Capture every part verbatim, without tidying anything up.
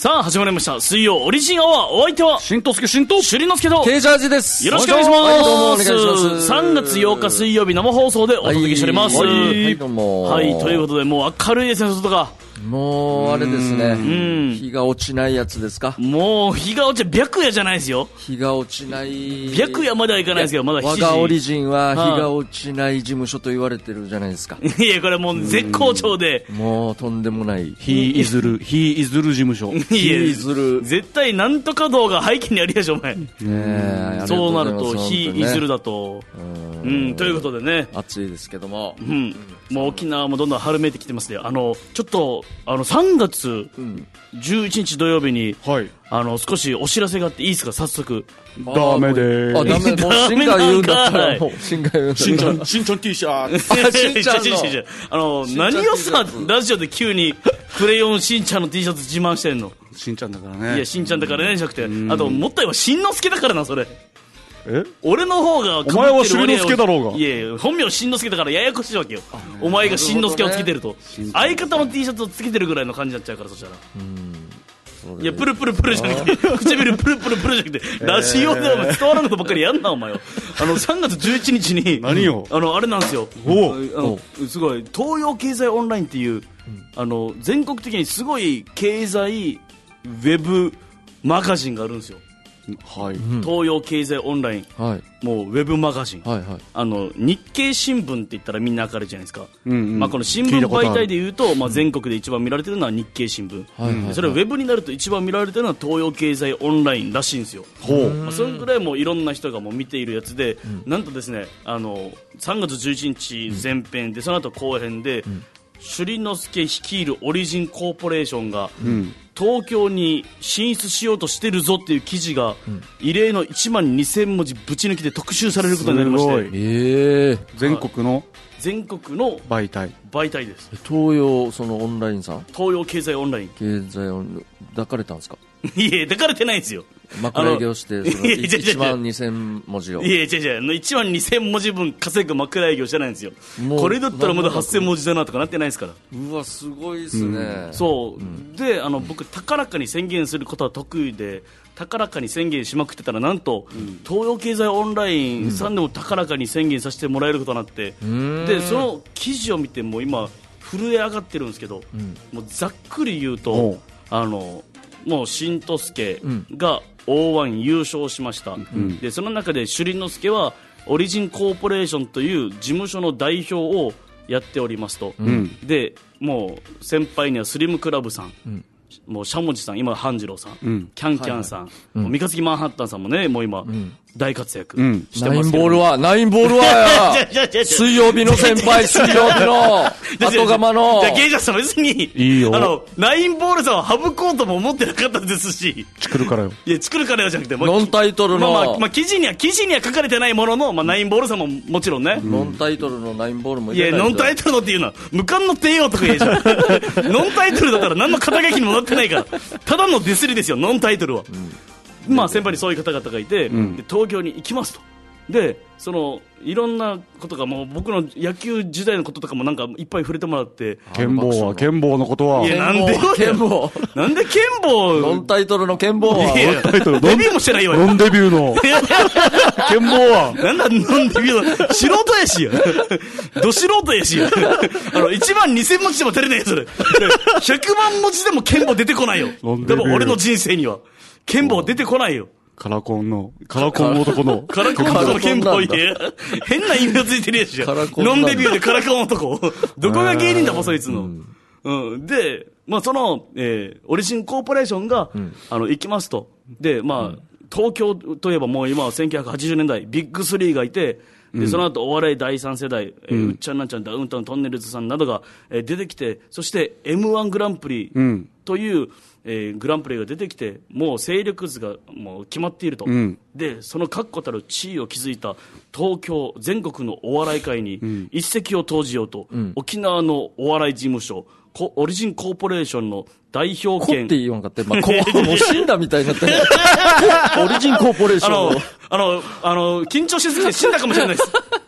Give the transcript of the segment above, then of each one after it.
さあ始まりました水曜オリジンアワー。お相手はしんとすけしんとしゅりのすけとケージャージです。 よろしくお願いします。 はい、どうもお願いします。 さんがつようか水曜日生放送でお届けしております。 はい、はい、どうも。 はい、ということでもう明るいですね、外が。 もうあれですね、 うん、 日が落ちないやつですか。 もう日が落ちない、白夜じゃないですよ。 日が落ちない白夜まではいかないですけど、まだしちじ。 我がオリジンは日が落ちない事務所と言われてるじゃないですか。 いやこれもう絶好調で、 もうとんでもない日いずる日いずる事務所。 日いずる絶対なんとか動画背景にあるでしょお前。ねえ、 そうなると日いずるだと、うん、うん、ということでね、 暑いですけども、 うん、もう沖縄もどんどん春めいてきてますね。あのちょっとあのさんがつじゅういちにち土曜日に、はい、あの少しお知らせがあっていいですか。早速。 ダメでーす。 あ、ダメ。もうシンが言うんだったらもうシンが言うんだったらしんちゃんしんちゃん T シャツ。 しんちゃんのあの何をさラジオで急にクレヨンしんちゃんの T シャツ自慢してんの。 しんちゃんだからね。 いやしんちゃんだからねじゃなくて、あともっと言えばしんのすけだからなそれ。 え俺の方がお前はしんのすけだろうが。 いやいや本名しんのすけだからややこしいわけよ。お前がしんのすけをつけてると、ね、相方の T シャツをつけてるぐらいの感じになっちゃうから。そしたらいやプルプルプルじゃなくて唇プルプルプルじゃなくてラジオでは伝わらんことばっかりやんなお前は。あのさんがつじゅういちにちに何よあのあれなんですよ。 おあのすごい東洋経済オンラインっていう、うん、あの全国的にすごい経済ウェブマガジンがあるんですよ。 はい、 東洋経済オンライン、はい、もうウェブマガジン、はいはい、あの日経新聞って言ったらみんな明るいじゃないですか、うんうん、まあ、この新聞媒体でいうと、まあ、全国で一番見られてるのは日経新聞、うん、それはウェブになると一番見られてるのは東洋経済オンラインらしいんですよ。ほう、まあ、それぐらいもういろんな人がもう見ているやつで、うん、なんとですねあのさんがつじゅういちにち前編で、その後後編で、うん、朱里之助率いるオリジンコーポレーションが、うん、東京に進出しようとしてるぞっていう記事が、うん、異例のいちまんにせんもじぶち抜きで特集されることになりまして、 えー、全国の全国の媒体媒体です。 東洋そのオンラインさん、 東洋経済オンライン、 経済オン抱かれたんですか。 いや抱かれてないんですよ。 枕営業してそのいちまんにせんもじを、 いや違う違ういちまんにせんもじぶん稼ぐ枕営業してないんですよ。これだったらまだはっせんもじだなとかなってないですから。 うわすごいですね、うん、 そう、うん、であの僕高らかに宣言することは得意で高らかに宣言しまくってたらなんと、うん、東洋経済オンラインさんでも高らかに宣言させてもらえることになって、うん、でその記事を見てもう今震え上がってるんですけど、うん、もうざっくり言うとあのもう新之助が オーワン 優勝しました、うん、でその中で朱里之助はオリジンコーポレーションという事務所の代表をやっておりますと、うん、でもう先輩にはスリムクラブさん、うん、もうしゃもじさん今半次郎さん、うん、キャンキャンさん、はいはい、もう三日月マンハッタンさんもねもう今、うん、大活躍してますけど、うん、ナインボールはナインボールはや水曜日の先輩水曜日の後釜のじゃあゲイジャーさん別にいいよ、 あのナインボールさんは省こうとも思ってなかったですし、 作るからよ、 いや作るからよじゃなくて、まあ、 ノンタイトルの、 まあまあまあ、記事には記事には書かれてないものの、まあ、ナインボールさんももちろんね、 うん、ノンタイトルのナインボールもいやノンタイトルのっていうのは無冠の帝王とか言えじゃんノンタイトルだったら何の肩書きにもなってないからただのディスりですよノンタイトルは、うん、まあ先輩にそういう方々がいて、うん、で東京に行きますと。でそのいろんなことがもう僕の野球時代のこととかもなんかいっぱい触れてもらって、 剣坊は剣坊のことは、 いやなんで剣坊なんで剣坊ノンタイトルの剣坊はデビューもしてないよノンデビューの剣坊はなんだノンデビューの素人やしやど素人やしやあのいちまんにせんもじでも足りないよそれひゃくまんもじでも剣坊出てこないよ。でも俺の人生には剣坊出てこないよ。 カラコンのカラコン男のカラコン男の剣坊いや変な意味がついてるやつじゃん。ノンデビューでカラコン男どこが芸人だもそいつの、うんうん、で、まあ、その、えー、オリジンコーポレーションが、うん、あの行きますと。で、まあ、うん、東京といえばもう今はせんきゅうひゃくはちじゅうねんだいビッグスリーがいて、でその後お笑いだいさん世代、えーうん、うっちゃんなんちゃんダウンタウントンネルズさんなどが、えー、出てきて、そして エムワン グランプリという、うんえー、グランプリが出てきてもう勢力図がもう決まっていると、うん、でその確固たる地位を築いた東京全国のお笑い界に一石を投じようと、うん、沖縄のお笑い事務所オリジンコーポレーションの代表権コって言わんかって、まあ、もう死んだみたいになってオリジンコーポレーションあのあのあの緊張しすぎて死んだかもしれないです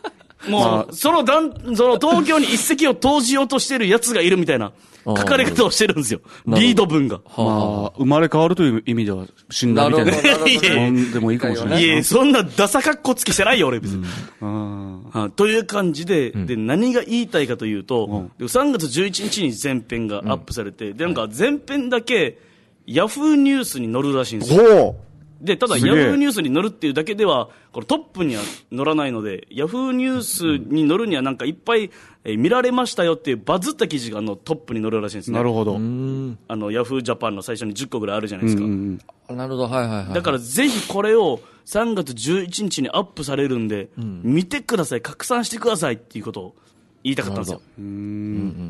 もう、まあ、そのだん、その東京に一石を投じようとしてる奴がいるみたいな書かれ方をしてるんですよ。リード文が。 まあ、生まれ変わるという意味では死んだみたいな。もんでもいいかもしれない。 いや、そんなダサカッコつきしてないよ、俺別に。うん、はという感じで、うん、で、何が言いたいかというと、うん、さんがつじゅういちにちに前編がアップされて、うん、で、なんか前編だけ、ヤフーニュースに載るらしいんですよ。で、ただ、ヤフーニュースに載るっていうだけでは、これトップには載らないので、ヤフーニュースに載るにはなんかいっぱい、えー、見られましたよっていうバズった記事があのトップに載るらしいんですね。 なるほど。あの、ヤフージャパンの最初にじゅっこぐらいあるじゃないですか。うんうん、なるほど、はいはいはい。 だからぜひこれをさんがつじゅういちにちにアップされるんで、うん、見てください、拡散してくださいっていうことを言いたかったんですよ。 うん、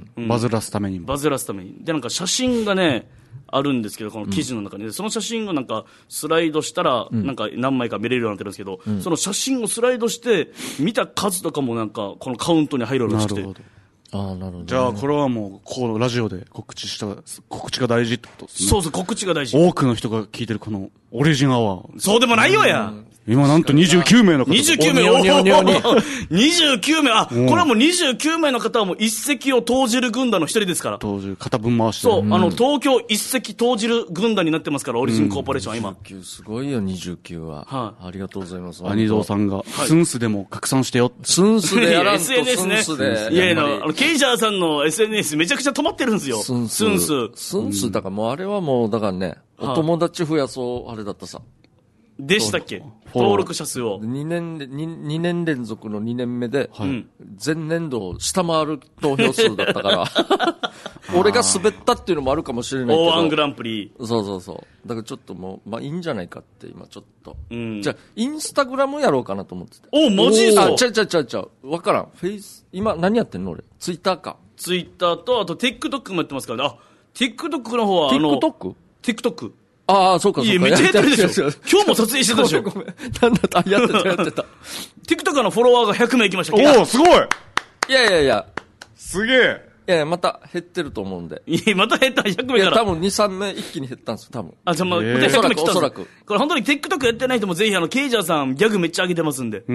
うん、バズらすためにも。 バズらすために。で、なんか写真がね、あるんですけど、この記事の中に、うん、その写真をなんかスライドしたら、なんか何枚か見れるようになってるんですけど、うん、その写真をスライドして見た数とかもなんかこのカウントに入るらしくて。なるほど。 ああ、なるほど、ね。 じゃあこれはもうこのラジオで告知した告知が大事ってことですね。 そうそう、告知が大事。 多くの人が聞いてるこのオリジンアワー。 そうでもないよや。 今なんとにじゅうきゅうめいの方。 にじゅうきゅうめい、おーにじゅうきゅうめい、あ、これはもうにじゅうきゅうめいの方はもう一石を投じる軍団の一人ですから。 投じる、片分回して。 そう、あの、東京一石投じる軍団になってますから、オリジンコーポレーションは今。 にじゅうきゅう、すごいよ、にじゅうきゅうは。はい、あ。りがとうございます。 兄蔵さんが、スンスでも拡散してよ。 スンスでやらんと、スンスで。 エスエヌエス ね。いやいや、あの、ケイジャーさんの エスエヌエス めちゃくちゃ止まってるんですよ。スンス。スンス。 スンス、だからもうあれはもう、だからね、お友達増やそう、あれだったさ。 でしたっけ登録者数を。 にねんで、に、にねん連続のにねんめで、はい、前年度を下回る投票数だったから、俺が滑ったっていうのもあるかもしれないけど。 オーワン グランプリ。 そうそうそう。だからちょっともう、まあいいんじゃないかって今ちょっと。うん、じゃあ、インスタグラムやろうかなと思ってて。 お、マジですか？ あ、ちゃうちゃうちゃうちゃう。わからん。フェイス、今何やってんの俺。ツイッターか。 ツイッターと、あと TikTok もやってますからね。あ、TikTok の方はあの、 TikTok?TikTok? あああ、そうかそうか。 いや、めっちゃやってるでしょ。今日も撮影してたでしょ。 ごめんごめん。なんだった、やってたやってた。 TikTok のフォロワーがひゃくめいいきましたっけ？おお、すごい！ いやいやいや。 すげえ。 いやいや、また減ってると思うんで。 いや、また減ったひゃくめいから。 いや、多分に、さんめい一気に減ったんですよ、多分。 あ、じゃあまあ、またひゃくめい来たんです。おそらく。これ本当に TikTok やってない人もぜひ、あの、ケイジャーさんギャグめっちゃ上げてますんで。うん。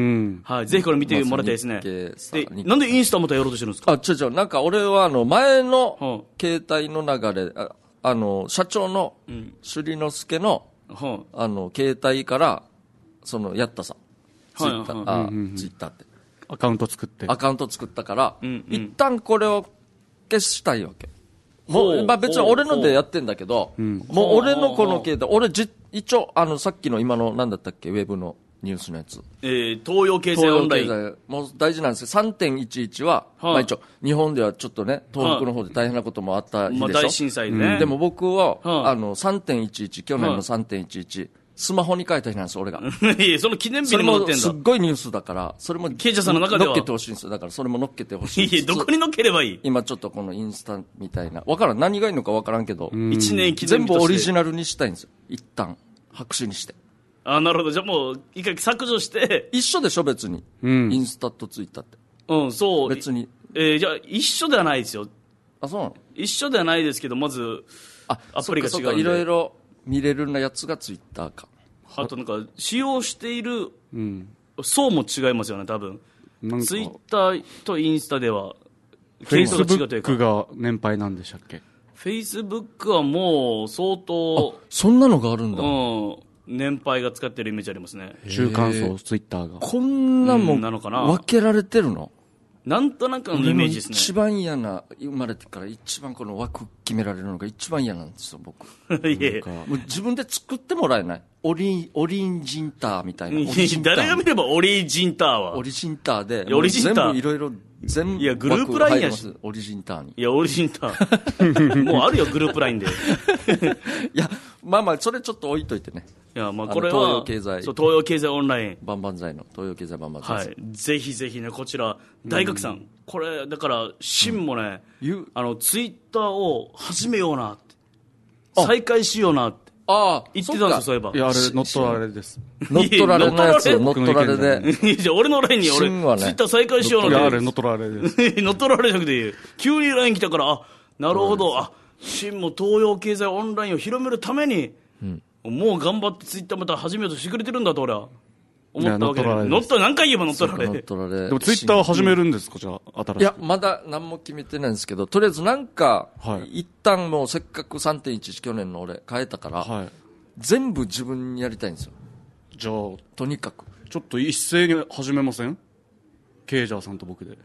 はい。ぜひこれ見てもらいたいですね。で、なんでインスタまたやろうとしてるんですか？ あ、ちょちょ、なんか俺はあの、前の携帯の流れ、ああの、社長の、朱里之助の、あの、携帯から、その、やったさ。ツイッター、あ、ツイッターって。 アカウント作って。 アカウント作ったから、うんうん、一旦これを消したいわけ。もう、まあ別に俺のでやってんだけど、うん、もう俺のこの携帯、俺じ、一応、あの、さっきの今の、なんだったっけ、ウェブのニュースのやつ。 えー、東洋経済オンライン。東洋経済。 もう大事なんですよ。さんてんいちいち は、はあ、まあ一応、日本ではちょっとね、東北の方で大変なこともあった日でしょ。まあ大震災でね。 うん、でも僕は、はあ、あの、さんてんいちいち、去年の さんてんいちいち、はあ、スマホに書いた日なんですよ、俺が。 いや、その記念日に戻ってんだ。 すっごいニュースだから、それも、 ケイジャーさんの中では乗っけてほしいんですよ。だからそれも乗っけてほしい。 いや、どこに乗っければいい？ 今ちょっとこのインスタみたいな。わからん。何がいいのかわからんけど。 一年記念日として。 全部オリジナルにしたいんですよ。一旦。白紙にして。 あ、なるほど。じゃあもう、一回削除して。 一緒でしょ、別に。うん。インスタとツイッターって。 うん、そう。 別に。 えー、じゃあ、一緒ではないですよ。 あ、そうなの？ 一緒ではないですけど、まず、あ、アプリが違うんで。 そうか、いろいろ見れるなやつがツイッターか。 あとなんか、使用している層も違いますよね、多分。ツイッターとインスタでは、 フェイスブックが年配なんでしたっけ？ フェイスブックはもう相当。 あ、そんなのがあるんだ。 うん。年配が使ってるイメージありますね。 中間層、ツイッターが。 こんなもん、なのかな？分けられてるの？ なんとなくのイメージですね。 一番嫌な、生まれてから一番この枠決められるのが一番嫌なんですよ、僕。 いやもう自分で作ってもらえない。オリ、オリンジンターみたいな。 誰が見ればオリジンターは。 オリジンターで。 オリジンター全部いろいろ、全部。 いや、グループラインやし。 オリジンターに。 いや、オリジンター。もうあるよ、グループラインで。いや、まあまあ、それちょっと置いといてね。 いや、まあこれは、 東洋経済。 そう、東洋経済オンライン。 バンバン剤の、東洋経済バンバン剤。 はい。ぜひぜひね、こちら、大学さん。うん、これ、だから、シンもね、うん、あの、ツイッターを始めようなって。再開しようなって。ああ、言ってたんですよ、そういえば。 いや、あれ、乗っ取られです。 乗っ取られのやつ、乗っ取られで。 じゃあ、俺のラインに俺、ね、ツイッター再開しようなって。 いや、あれ、乗っ取られです。 乗っ取られなくていい。急にライン来たから、あ、なるほど、あ、シンも東洋経済オンラインを広めるために、うん、もう頑張ってツイッターまた始めようとしてくれてるんだと、俺は。 思ったわけだけど、乗っ取られ、何回言えば乗っ取られ。 乗っ取られ。 でもツイッター始めるんですか、じゃあ、新しい。 いや、まだ何も決めてないんですけど、とりあえずなんか、はい、一旦もうせっかく さんてんいちいち 去年の俺変えたから、はい、全部自分にやりたいんですよ。 じゃあ、 とにかく。 ちょっと一斉に始めません？ケイジャーさんと僕で。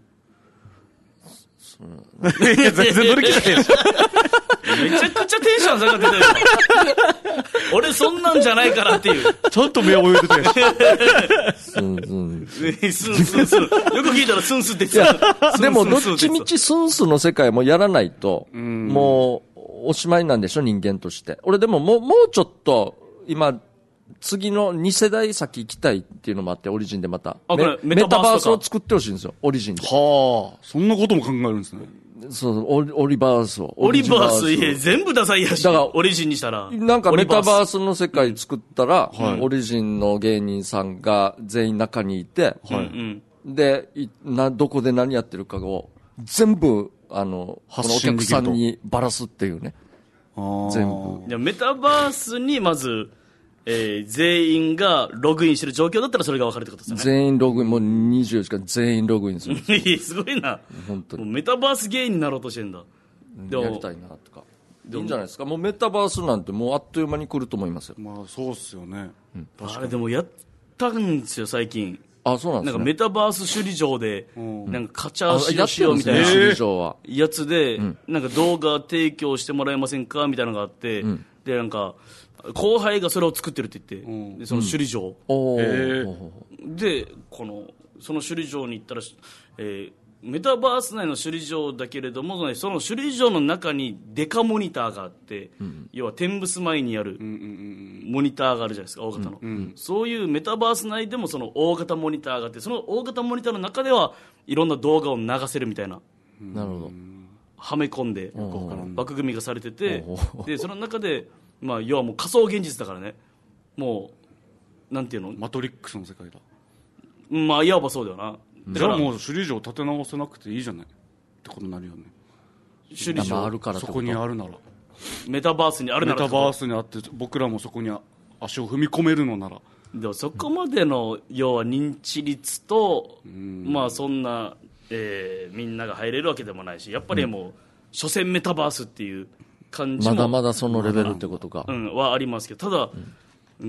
いや、全然乗り切れない。 めちゃくちゃテンション下がってたよ。俺そんなんじゃないからっていう。 ちゃんと目を泳いでて。 スンスン。 スンスンスン。よく聞いたらスンスンって言ってた。 でもどっちみちスンスンの世界もやらないと、もうおしまいなんでしょ、人間として。俺でももう、もうちょっと、今、次のに世代先行きたいっていうのもあって、オリジンでまた。 あ、これメタバースを作ってほしいんですよ、オリジンで。 はあ、そんなことも考えるんですね。 そう、オリ、オリバースを。 オリバース、いえ、全部ダサいやし。だから、オリジンにしたら。 なんかメタバースの世界作ったら、うんはい、オリジンの芸人さんが全員中にいて、はい、で、な、どこで何やってるかを、全部、あの、このお客さんにばらすっていうね。全部。 いや、メタバースにまず、えー、全員がログインしてる状況だったらそれが分かるってことですよね。 全員ログイン、もうにじゅうよじかん全員ログインする。 すごいな。 本当に。 もうメタバース芸人になろうとしてんだ。 でもやりたいなとか。いいんじゃないですか。もうメタバースなんてもうあっという間に来ると思いますよ。 まあそうっすよね。 うん、あれでもやったんですよ、最近。 あ、そうなんですね。 なんかメタバース首里城で、なんかカチャしようしようみたいなやつで、なんか動画提供してもらえませんかみたいなのがあって、うん、で、なんか、後輩がそれを作ってるって言って、うん、でその首里城、うん、でこのその首里城に行ったら、えー、メタバース内の首里城だけれどもその首里城の中にデカモニターがあって、うん、要は天仏前にあるモニターがあるじゃないですか、大型の、うんうん、そういうメタバース内でもその大型モニターがあって、その大型モニターの中ではいろんな動画を流せるみたいな、 なるほど、 はめ込んで枠組みがされてて、でその中でまあ、要はもう仮想現実だからね、もうなんていうの、 マトリックスの世界だ。 まあいわばそうだよな。 じゃあもう首里城立て直せなくていいじゃないってことになるよね。 首里城あるからそこにあるなら、 メタバースにあるなら、 メタバースにあって僕らもそこに足を踏み込めるのなら。 でもそこまでの要は認知率と、うん、まあそんな、えー、みんなが入れるわけでもないし、やっぱりもう、うん、所詮メタバースっていう感じもまだまだそのレベルってことか、 うん、はありますけど、ただ、うんうん、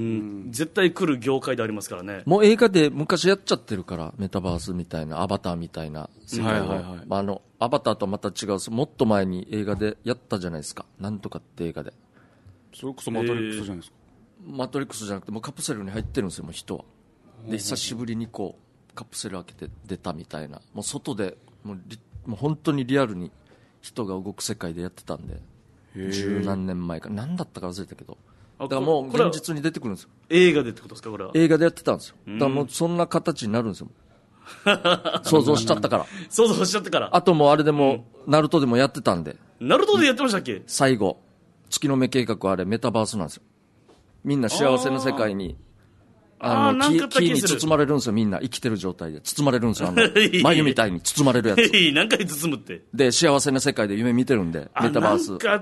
絶対来る業界でありますからね。 もう映画で昔やっちゃってるから、メタバースみたいな、アバターみたいな世界を、はいはいはい、まあ、あのアバターとはまた違う、もっと前に映画でやったじゃないですか、なんとかって映画で。 それこそマトリックスじゃないですか。 えー、マトリックスじゃなくてもうカプセルに入ってるんですよ、もう人は。で久しぶりにこうカプセル開けて出たみたいな、もう外でもうリもう本当にリアルに人が動く世界でやってたんで、十何年前か何だったか忘れたけど、だからもう現実に出てくるんですよ。 映画でってことですか、これは。 映画でやってたんですよ。だからもうそんな形になるんですよ。想像しちゃったから。 想像しちゃったから。 あともうあれでも、うん、ナルトでもやってたんで。 ナルトでやってましたっけ？ 最後、月の目計画はあれメタバースなんですよ。みんな幸せな世界に、あの、木、木に包まれるんですよ、みんな。生きてる状態で。包まれるんですよ、あの、眉みたいに包まれるやつ。 何回包むって。 で、幸せな世界で夢見てるんで、メタバース。 なんかあった。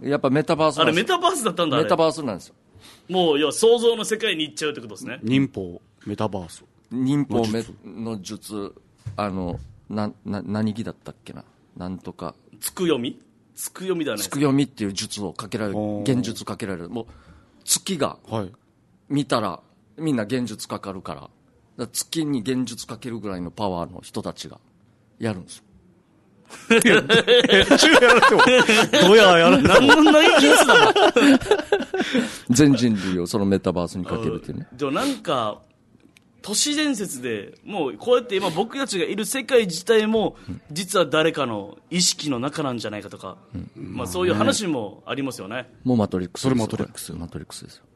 やっぱメタバースなんですよ。 あれメタバースだったんだ、あれ。 メタバースなんですよ。 もう、要は想像の世界に行っちゃうってことですね。 忍法、メタバース。 忍法の術、あの、な、な、何木だったっけな。なんとか。 つくよみつくよみだね。 つくよみっていう術をかけられる。現術かけられる。もう、月が、見たら、みんな現術かかるから。だから月に現術かけるぐらいのパワーの人たちがやるんですよ。 いや、中やられても、どうややられても。 何のない技術だろ。 全人類をそのメタバースにかけるっていうね。 でもなんか、都市伝説で、もうこうやって今僕たちがいる世界自体も、実は誰かの意識の中なんじゃないかとか、うん、まあそういう話もありますよね。 もうマトリックス。 それマトリックス。 マトリックスですよ。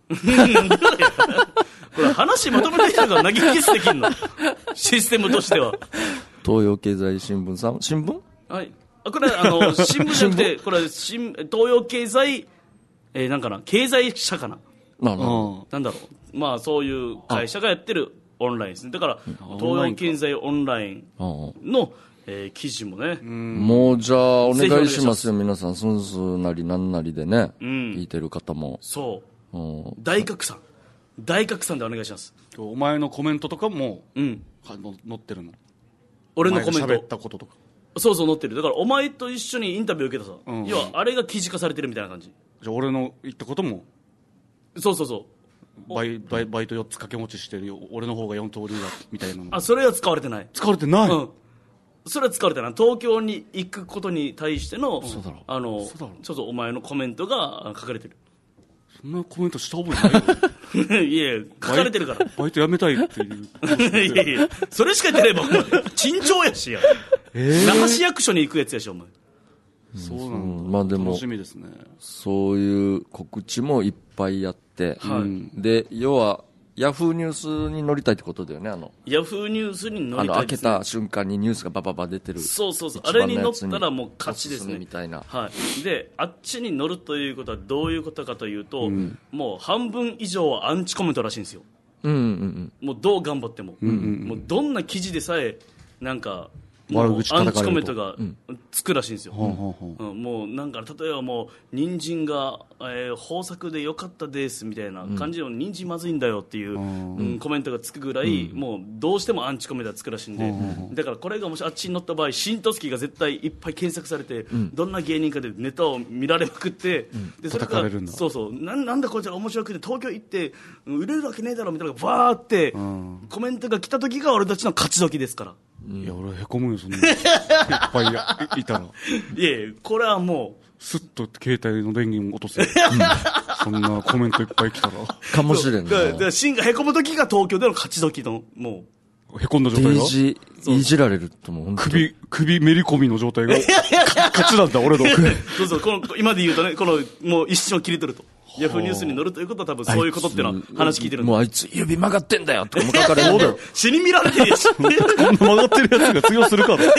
これ話まとめてきたから投げキスできんのシステムとしては。 東洋経済新聞さん、新聞？ はい。あ、これあの新聞じゃなくて、これ新東洋経済、えー、なんかな、経済社かな。 なるほど。 なんだろう。まあそういう会社がやってるオンラインですね。だから東洋経済オンラインの、えー、記事もね。 もうじゃあお願いしますよ、皆さん。スンスなりなんなりでね、うん、聞いてる方も。 そう。大拡散。 大拡散でお願いします。 お前のコメントとかも、 うん。 の載ってるの？ 俺のコメント。 喋ったこととか。 そうそう載ってる。だからお前と一緒にインタビュー受けたさ。 うんうん、 要はあれが記事化されてるみたいな感じ。 じゃあ俺の言ったことも。 そうそうそう。 バイ、バイ、バイトよっつ掛け持ちしてるよ。俺の方がよん通りだ、みたいなの。 あ、それは使われてない。 使われてない。うん。 それは使われてない。東京に行くことに対しての、 そうだろう。 あの、そうだろう。そうそう、お前のコメントが書かれてる。 そんなコメントした覚えないよ。 いやいや、書かれてるから。 バイト辞めたいっていう。 いやいや、それしか言ってないもん、お前。珍重やしや。えー、那覇市役所に行くやつやし、お前。 そうなんだ。 まあでも、 楽しみですね。 そういう告知もいっぱいやって、はい、で、要は、ヤフーニュースに乗りたいってことだよね、あの。 ヤフーニュースに乗りたいです、ね。 あの、開けた瞬間にニュースがバババ出てる。 そうそうそう。あれに乗ったらもう勝ちですね。 みたいな。 はい。で、あっちに乗るということはどういうことかというと、うん、もう半分以上はアンチコメントらしいんですよ。 うんうんうん。 もうどう頑張っても。うんうんうん、もうどんな記事でさえ、なんか、もうアンチコメントがつくらしいんですよ、うんうん、もうなんか例えばもう人参が、えー、豊作でよかったですみたいな感じの、うん、人参まずいんだよっていう、うんうん、コメントがつくぐらい、うん、もうどうしてもアンチコメントがつくらしいんで、うん、だからこれがもしあっちに乗った場合新都築が絶対いっぱい検索されて、うん、どんな芸人かでネタを見られまくって、うん、でそれからそうそうな、なんだこいつら面白くて東京行って売れるわけねえだろみたいなのがバーって、うん、コメントが来た時が俺たちの勝ち時ですから。 いや俺へこむよそんな。いっぱい い, いたらいやいやこれはもうスッと携帯の電源を落とせ、うん、そんなコメントいっぱい来たらかもしれんな。 だから芯がへこむ時が東京での勝ち時のもうへこんだ状態がいじいじられるともう首首めり込みの状態が勝ちなんだ俺の。 そうそうこの今で言うとねこのもう一瞬を切り取るとヤフーニュースに載るということは多分そういうことってのは話聞いてるんだ。 もうあいつ指曲がってんだよとかも書かれるんだよ。 死に見られてるやし。こんな曲がってるやつが通用するから。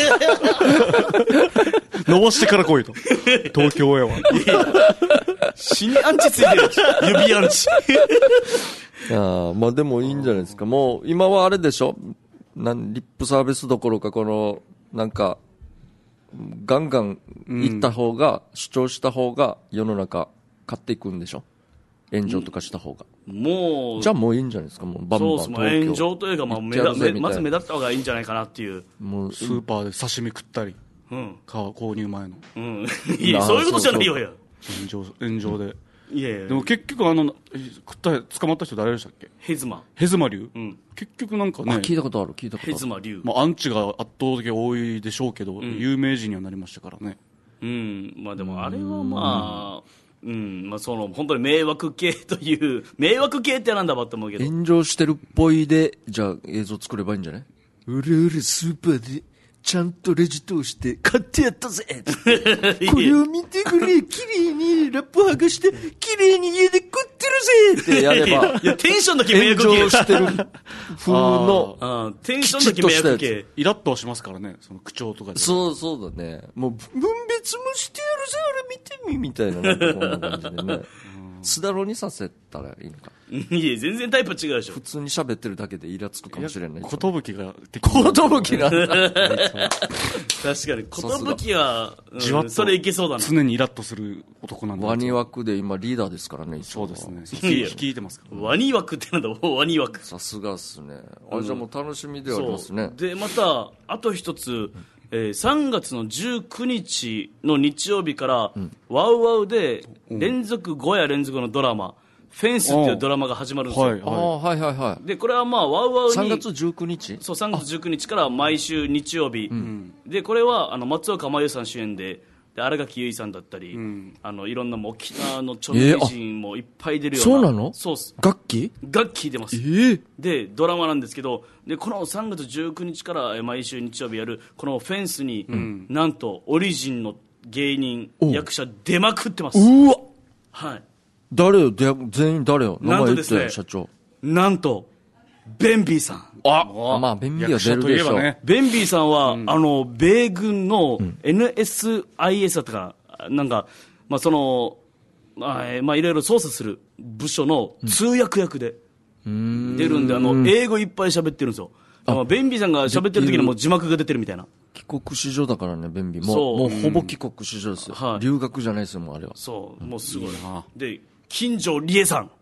伸ばしてから来いと。東京へは。 死にアンチついてるやし。指アンチ。 ああ、まあでもいいんじゃないですか。もう今はあれでしょなんリップサービスどころかこのなんかガンガン行った方が、うん、主張した方が世の中買っていくんでしょ炎上とかした方が、 うん、もうじゃあもういいんじゃないですかもうバンバンそうです炎上というか、まあ、目立まず目立った方がいいんじゃないかなっていうもうスーパーで刺身食ったり、うん、購入前の、 うん、いやそういうことじゃないよや炎上炎上で、うんいやいやでも結局あの食った捕まった人誰でしたっけヘズマヘズマ流、うん、結局なんかね聞いたことある聞いたことあるヘズマ流、 まあ、アンチが圧倒的多いでしょうけど、うん、有名人にはなりましたからねうんまあでもあれはまあうんまあその本当に迷惑系という迷惑系ってなんだばって思うけど炎上してるっぽいでじゃあ映像作ればいいんじゃないうれうれスーパーでちゃんとレジ通して買ってやったぜこれを見てくれ綺麗にラップ剥がして綺麗に家で食ってるぜってやればいやテンションだけ迷惑系炎上してる風のあテンションだけ迷惑系イラッとはしますからねその口調とかでそうそうだねもう分別もしてやるぜあれ見てみみたいななんかこんな感じでねすだろにさせたらいいのかいや全然タイプ違うでしょ普通に喋ってるだけでイラつくかもしれないことぶきがことぶきなんだ確かにことぶきは、うん、それいけそうだな常にイラッとする男なんだワニ枠で今リーダーですからねそうですね率いてますからワニ枠ってなんだワニ枠さすがっすねあじゃあもう楽しみではありますねでまたあと一つえー、さんがつのじゅうくにちの日曜日から、うん、ワウワウで連続ご夜連続のドラマ、うん、フェンスっていうドラマが始まるんですよ、 はいはい、あはいはいはいでこれはまあワウワウにさんがつじゅうくにちそうさんがつじゅうくにちから毎週日曜日、うん、でこれはあの松岡茉優さん主演でで新垣結衣さんだったり、うん、あのいろんなもう沖縄の著名人もいっぱい出るような、 えー、そうなのそうっす楽器楽器出ます、 えー、 でドラマなんですけどでこのさんがつじゅうくにちから毎週日曜日やるこのフェンスに、うん、なんとオリジンの芸人役者出まくってますうわはい誰よ全員誰よ名前言って、ね、社長なんとベンビーさんあまあベンビーは出るでしょ、ね、 ベンビーさんは、うん、あの米軍の エヌエスアイエス だったかな、なんかまあそのまあ、まあ、いろいろ操作する部署の通訳役で出るんで、うん、あの英語いっぱい喋ってるんですよ。あベンビーさんが喋ってる時にもう字幕が出てるみたいな。 帰国子女だからねベンビーもうもうほぼ帰国子女ですよ、はい、留学じゃないですよもうあれはそうもうすごいな、うん、で金城理恵さん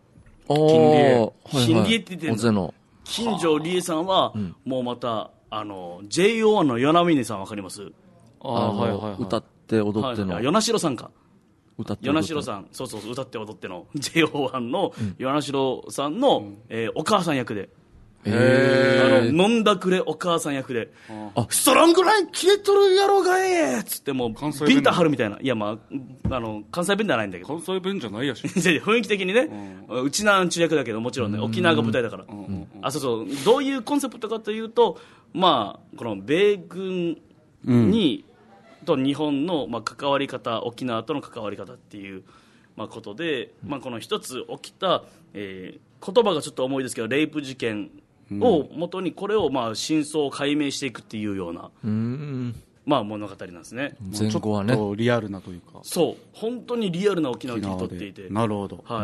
金利恵。 金利恵って言ってるの。 金城理恵さんは、もうまた、あの、ジェイオーワン の与那嶺さんわかります？ ああ、はいはいはい。歌って踊っての。 与那城さんか。 歌って与那城さん、そうそうそう、歌って踊っての ジェイオーワン の与那城さんの、うん、えー、お母さん役で、 へあの飲んだくれお母さん役で、あストロングライン切れとるやろがえっつってもうビンタ張るみたいな、いやまああの関西弁ではないんだけど、 関西弁じゃないやし雰囲気的にね、うん、うちなんちゅう役だけどもちろんね、沖縄が舞台だから、うんうん、あそうそうどういうコンセプトかというと、まあこの米軍に、うんと日本の、まあ、関わり方、沖縄との関わり方っていう、まあ、ことで、まあ、この一つ起きた、えー、言葉がちょっと重いですけどレイプ事件をもとにこれを、まあ、真相を解明していくっていうような、 うん、 まあ、物語なんですね。 前後はねちょっとリアルなというか、 そう本当にリアルな沖縄を切り取っていて、 なるほど、 はい、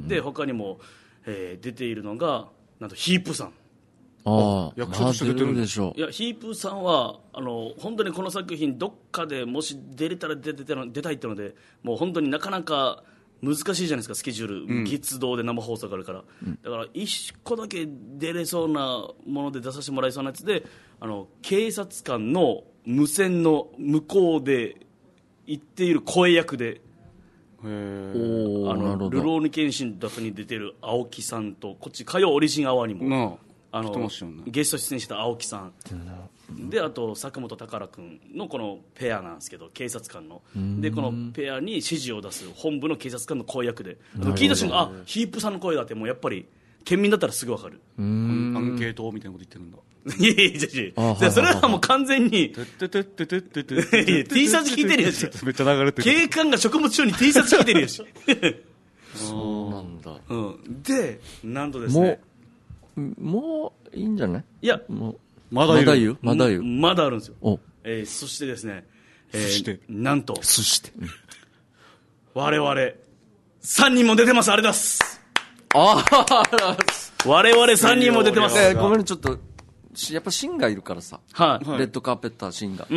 で他にも、えー、出ているのがなんとヒープさん。 ああ、役者として出てるんでしょう。 いや、ヒープさんはあの本当にこの作品どっかでもし出れたら出てたの出たいってので、もう本当になかなか難しいじゃないですか、スケジュール、うん、月堂で生放送があるから、うん、だから一個だけ出れそうなもので出させてもらえそうなやつで、あの警察官の無線の向こうで言っている声役で、 へー、 あのルローニケンシンダフに出てる青木さんと、こっち火曜オリジンアワーにも、 なああのゲスト出演した青木さん、うん、であと坂本宝君のこのペアなんですけど、警察官のでこのペアに指示を出す本部の警察官の声役で、聞いた瞬間あヒープさんの声だって、もうやっぱり県民だったらすぐ分かる。 アンケートみたいなこと言ってるんだ。 いやいやいやいや、それはもう完全に T シャツ着てるやし、 めっちゃ流れてる。 警官が職務中に T シャツ着てるやしそうなんだ、 うん、でなんとですね、 もういいんじゃない？ いやもうまだ言うまだ言うまだあるんですよ。 お、 えー、そしてですね、えー、 そしてなんとそして我々さんにんも出てます。あれだす。 ああ我々さんにんも出てます。 えー、ごめんちょっとやっぱシンがいるからさ、 はい、 レッドカーペッターシンが、 うん、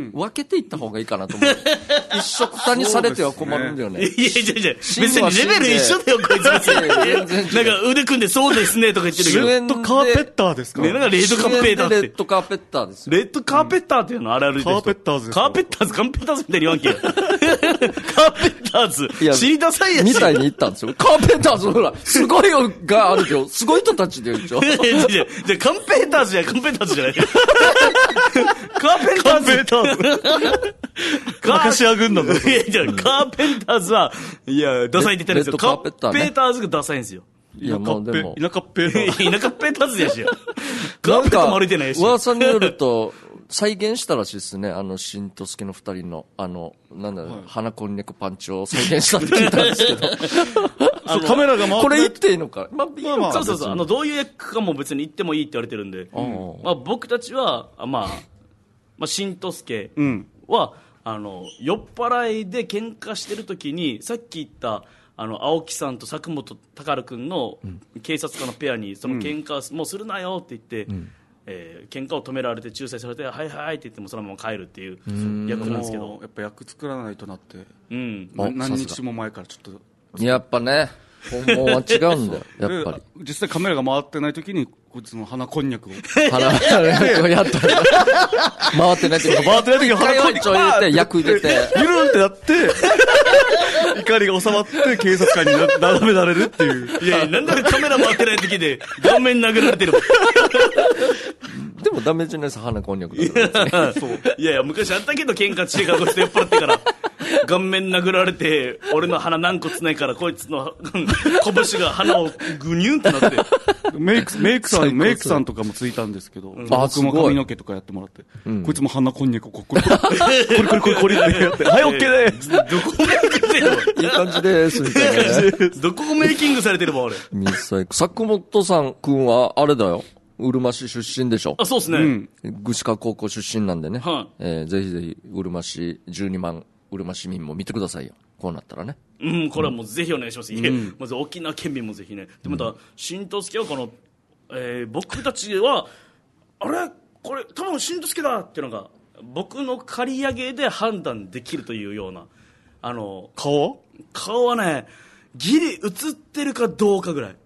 分けていった方がいいかなと思う。一緒くたにされては困るんだよね。 いやいやいや、別にレベル一緒だよこいつ。なんか腕組んでそうですねとか言ってるけど、 レッドカーペッターですか？ ね、なんかレッドカーペッターって。 レッドカーペッターですよ。 レッドカーペッターっていうのあるあるでしょ。 カーペッターズです。 カーペッターズ、カーペッターズみたいに言わんけよ。カーペッターズ。知りなさいやし。 みたいに言ったんですよ。カーペッターズ、ほら、すごいよがあるけど、すごい人たちで言うでしょ。 じゃあ、カンペーターズじゃカンペーターズじゃない。カーペンターズ。カーペンターズ。 アカシア軍団だ。 いやいや、カーペンターズは、いや、ダサいって言ってるんですよ。 カーペッター、ね、 カーペンターズがダサいんですよ。 いや、もうでも。 田舎っぺー。 田舎っぺーターズやしよ。カーペットも歩いてないし。 噂によると、再現したらしいですね。あの、しんとすけの二人の、あの、なんだろう、はい、花こんにゃくパンチを再現したって聞いたんですけど。 そうカメラが回ってこれ言っていいのか。まあ、いいのか、まあ、 そうそうそう。あの、どういう役かも別に言ってもいいって言われてるんで。うん、まあ、僕たちは、まあ、まあ、しんとすけは、うん、あの、酔っ払いで喧嘩してる時に、さっき言った、あの、青木さんと佐久本宝君の警察官のペアに、その喧嘩、うん、もうするなよって言って、うんえー、喧嘩を止められて仲裁されてはいはいって言ってもそのまま帰るっていう役なんですけど、 やっぱ役作らないとなって、 うん、 何日も前からちょっとやっぱね本物は違うんだよやっぱり実際カメラが回ってない時にこいつの花こんにゃくを花こんにゃくをやった回ってない時に回ってない時に花こんにゃくを入れて役入れてビルンってなって怒りが収まって警察官に眺められるっていういやいやなんでカメラ回ってない時で顔面殴られてるもんでもダメじゃないです花こんにゃくだから、 ね、そういやいや昔あったけど喧嘩してかこして酔っ払ってから顔面殴られて俺の鼻軟骨ないからこいつの拳が鼻をグニュンってなってメイクメイクさんメイクさんとかもついたんですけど、うん、僕も髪の毛とかやってもらって、うん、こいつも鼻こんにゃくをこれこれこれこれこれこれってやってはいオッケーです。 どこメイクしてるのいい感じですみたいな、ね、 どこメイキングされてるもん俺。 ミスサイク佐久本さんくんはあれだよ。うるま市出身でしょ。 あ、そうですね。うん。 具志川高校出身なんでね。 はい、 えー。ぜひぜひ、うるま市じゅうにまん、うるま市民も見てくださいよ。こうなったらね。 うん、これはもうぜひお願いします。うん、まず沖縄県民もぜひね。で、また、新藤助はこの、えー、僕たちは、あれこれ、多分新藤助だっていうのが、僕の刈り上げで判断できるというような、あの、 顔顔はね、ギリ映ってるかどうかぐらい。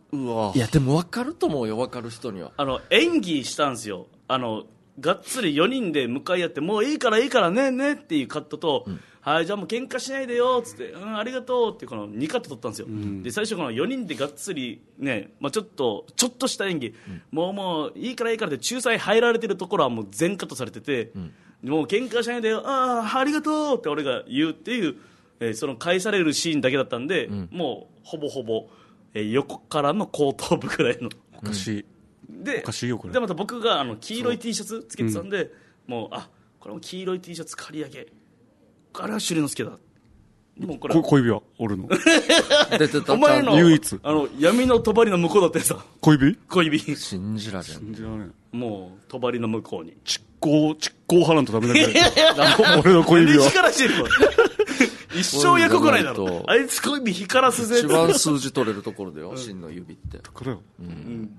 うわ。いや、でも分かると思うよ、分かる人には。 あの、演技したんですよ。あの、がっつりよにんで向かい合って、もういいからいいからねねっていうカットと、うん、はい、じゃあもう喧嘩しないでよっつって、うん、ありがとうってこのにカット撮ったんですよ。うん、で、最初このよにんでがっつりね、まあちょっと、ちょっとした演技、うん、もうもういいからいいからって仲裁入られてるところはもう全カットされてて、うん、もう喧嘩しないでよ、ああ、ありがとうって俺が言うっていう、えー、その返されるシーンだけだったんで、うん、もうほぼほぼ、えー、横からの後頭部ぐらいの。 おかしい。 で、 おかしいよこれ。 でまた僕があの黄色い T シャツつけてたんで、うん、もうあこれも黄色い T シャツ刈り上げ、あれは朱里之助だ。もうこれ小指はおるの。 出てた。 お前の唯一あの闇の帳の向こうだってさ。 小指？ 小指。 信じられん。 信じられん。 もう帳の向こうに。 ちっこうちっこうはらんとダメだけど。俺の小指は。 力してるの。一生役来ないだろ。あいつ小指光らすぜ。 一番数字取れるところだよ、真の指って。 だからよ。 うん、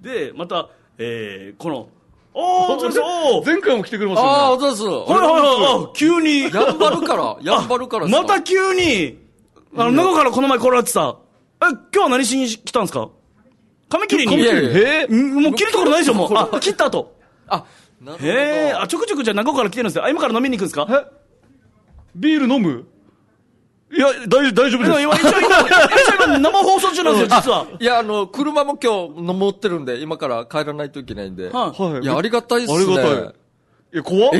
でまた、えー、この。おー、おー前回も来てくれましたね。 ああ、そうです。はいはいはい。急に。 やんばるから、やんばるからまた急に、あの、中からこの前来られてさ、え、今日は何しに来たんですか？髪切りに。 髪切りえー、もう切るところないでしょ、もう。あ、切った後。 あ、なるほど。 へー、あ、ちょくちょくじゃあ中から来てるんですよ。あ、今から飲みに行くんですか？ えビール飲む？いや、大大丈夫です。 今、一応今、今生放送中なんですよ、実は。 いや、あの、車も今日乗ってるんで、今から帰らないといけないんで。 はい。 いや、ありがたいっすね。 ありがたい。いや、怖っ。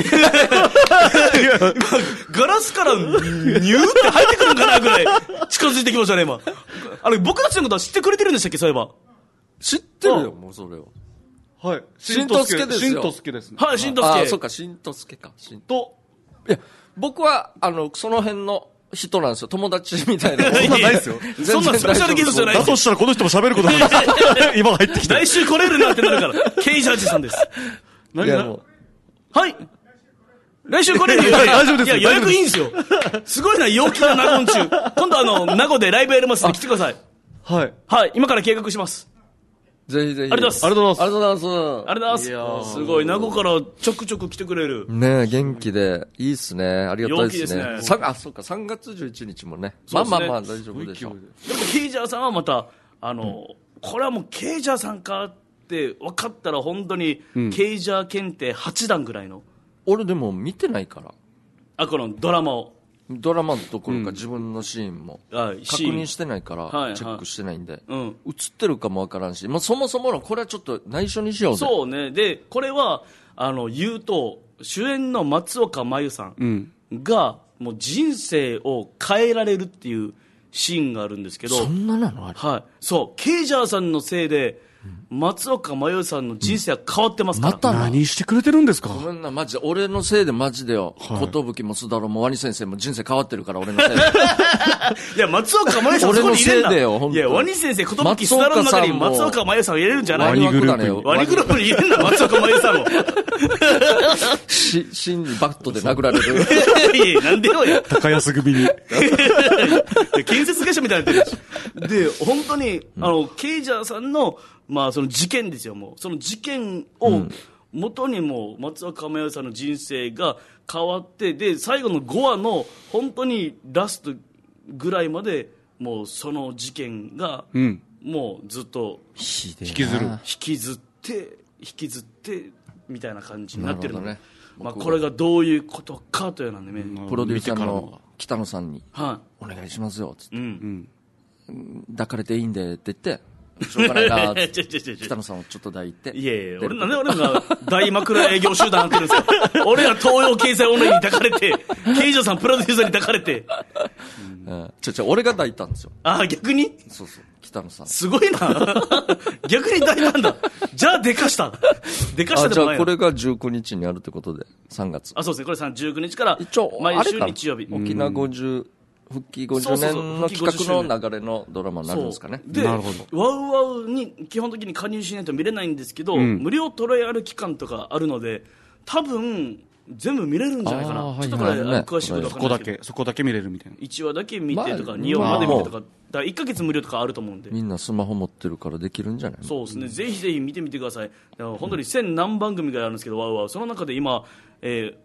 ガラスからニューって入ってくるんかなぐらい近づいてきましたね、今。あれ、僕たちのことは知ってくれてるんでしたっけ、そういえば。 知ってるよ、もうそれを。 はい。 新とすけですよ。 新とすけですね。 はい、新とすけ。 あ、そっか、新とすけか。新と。いや、僕は、あの、その辺の、人なんですよ。友達みたいな。 そんなんないですよ。 そんなスペシャルゲストじゃない。 だとしたらこの人も喋ることが今入ってきた。 来週来れるなってなるから。ケイジャージさんです。 何がはい。来週来れるよ。 大丈夫ですよ。 いや、予約いいんですよ。すごいな、陽気な納言中。今度あの、名護でライブやりますんで来てください。 はい。 はい。今から計画します。 ぜひぜひ。 ありがとうございます。 ありがとうございます。 ありがとうございます。 ありがとうございます。すごい、名護からちょくちょく来てくれる。 ねえ、元気で、いいっすね。ありがたいですね。 陽気ですね。 あ、そうか、さんがつじゅういちにちもね。まあまあまあ、大丈夫でしょう。 でも、ケイジャーさんはまた、あの、これはもうケイジャーさんかって分かったら本当に、ケイジャー検定はちだんぐらいの。 俺でも見てないから。 あ、このドラマを。 ドラマのところか自分のシーンも確認してないからチェックしてないんで、映ってるかもわからんし、まあ、そもそものこれはちょっと内緒にしようぜ。 そうね。でこれはあの言うと主演の松岡茉優さんがもう人生を変えられるっていうシーンがあるんですけど、 そんななのあれ、 はい、そうケイジャーさんのせいで松岡茉優さんの人生は変わってますから、 また何してくれてるんですか。 ごめんな、マジで俺のせいでマジでよ、はい、寿も須田郎もワニ先生も人生変わってるから俺のせいでいや松岡茉優さんそこに入れんな。 俺のせいでよ、 いやワニ先生寿須田郎の中に松岡茉優さんを入れるんじゃない。 ワニグループにワニグループに入れんな松岡茉優さんをし芯にバットで殴られるいやなんでよや高安組に建設会社みたいになってるで本当にあのケイジャーさんのまあその事件ですよ。もうその事件を元にもう松岡茉優さんの人生が変わって、で最後のごわの本当にラストぐらいまでもうその事件がもうずっと引きずる引きずって引きずってみたいな感じになってるので、ね、まあこれがどういうことかというのでね、 プロデューサーの北野さんにはい、 お願いしますよつって、 うんうん、抱かれていいんでって言ってしょうがないなって北野さんをちょっと抱いて、 いやいや俺なんで俺が大枕営業集団なってるんですか俺が東洋経済オンラインに抱かれてケイジャーさんプロデューサーに抱かれて、 うん、ちょちょ俺が抱いたんですよ。 あ逆にそうそう北野さんすごいな逆に抱いたんだ。じゃあでかしたでかしたでもない。 あじゃあこれがじゅうくにちにあるってことでさんがつ、 あそうですね、これじゅうくにちから一応毎週日曜日沖縄ごじゅう復帰ごじゅうねんの企画の流れのドラマになるんですかね。 でなるほど。 ワウワウに基本的に加入しないと見れないんですけど、うん、無料トライアル期間とかあるので多分全部見れるんじゃないかな。ちょっとこれ、はいはい、詳しいこと分からないけど、そこだけそこだけ見れるみたいな。 いちわだけ見てとか、まあ、にわまで見てとか、だからいっかげつ無料とかあると思うんで、 みんなスマホ持ってるからできるんじゃないの。 そうですね、うん、ぜひぜひ見てみてください。だから本当に千何番組があるんですけど、ワウワウその中で今、えー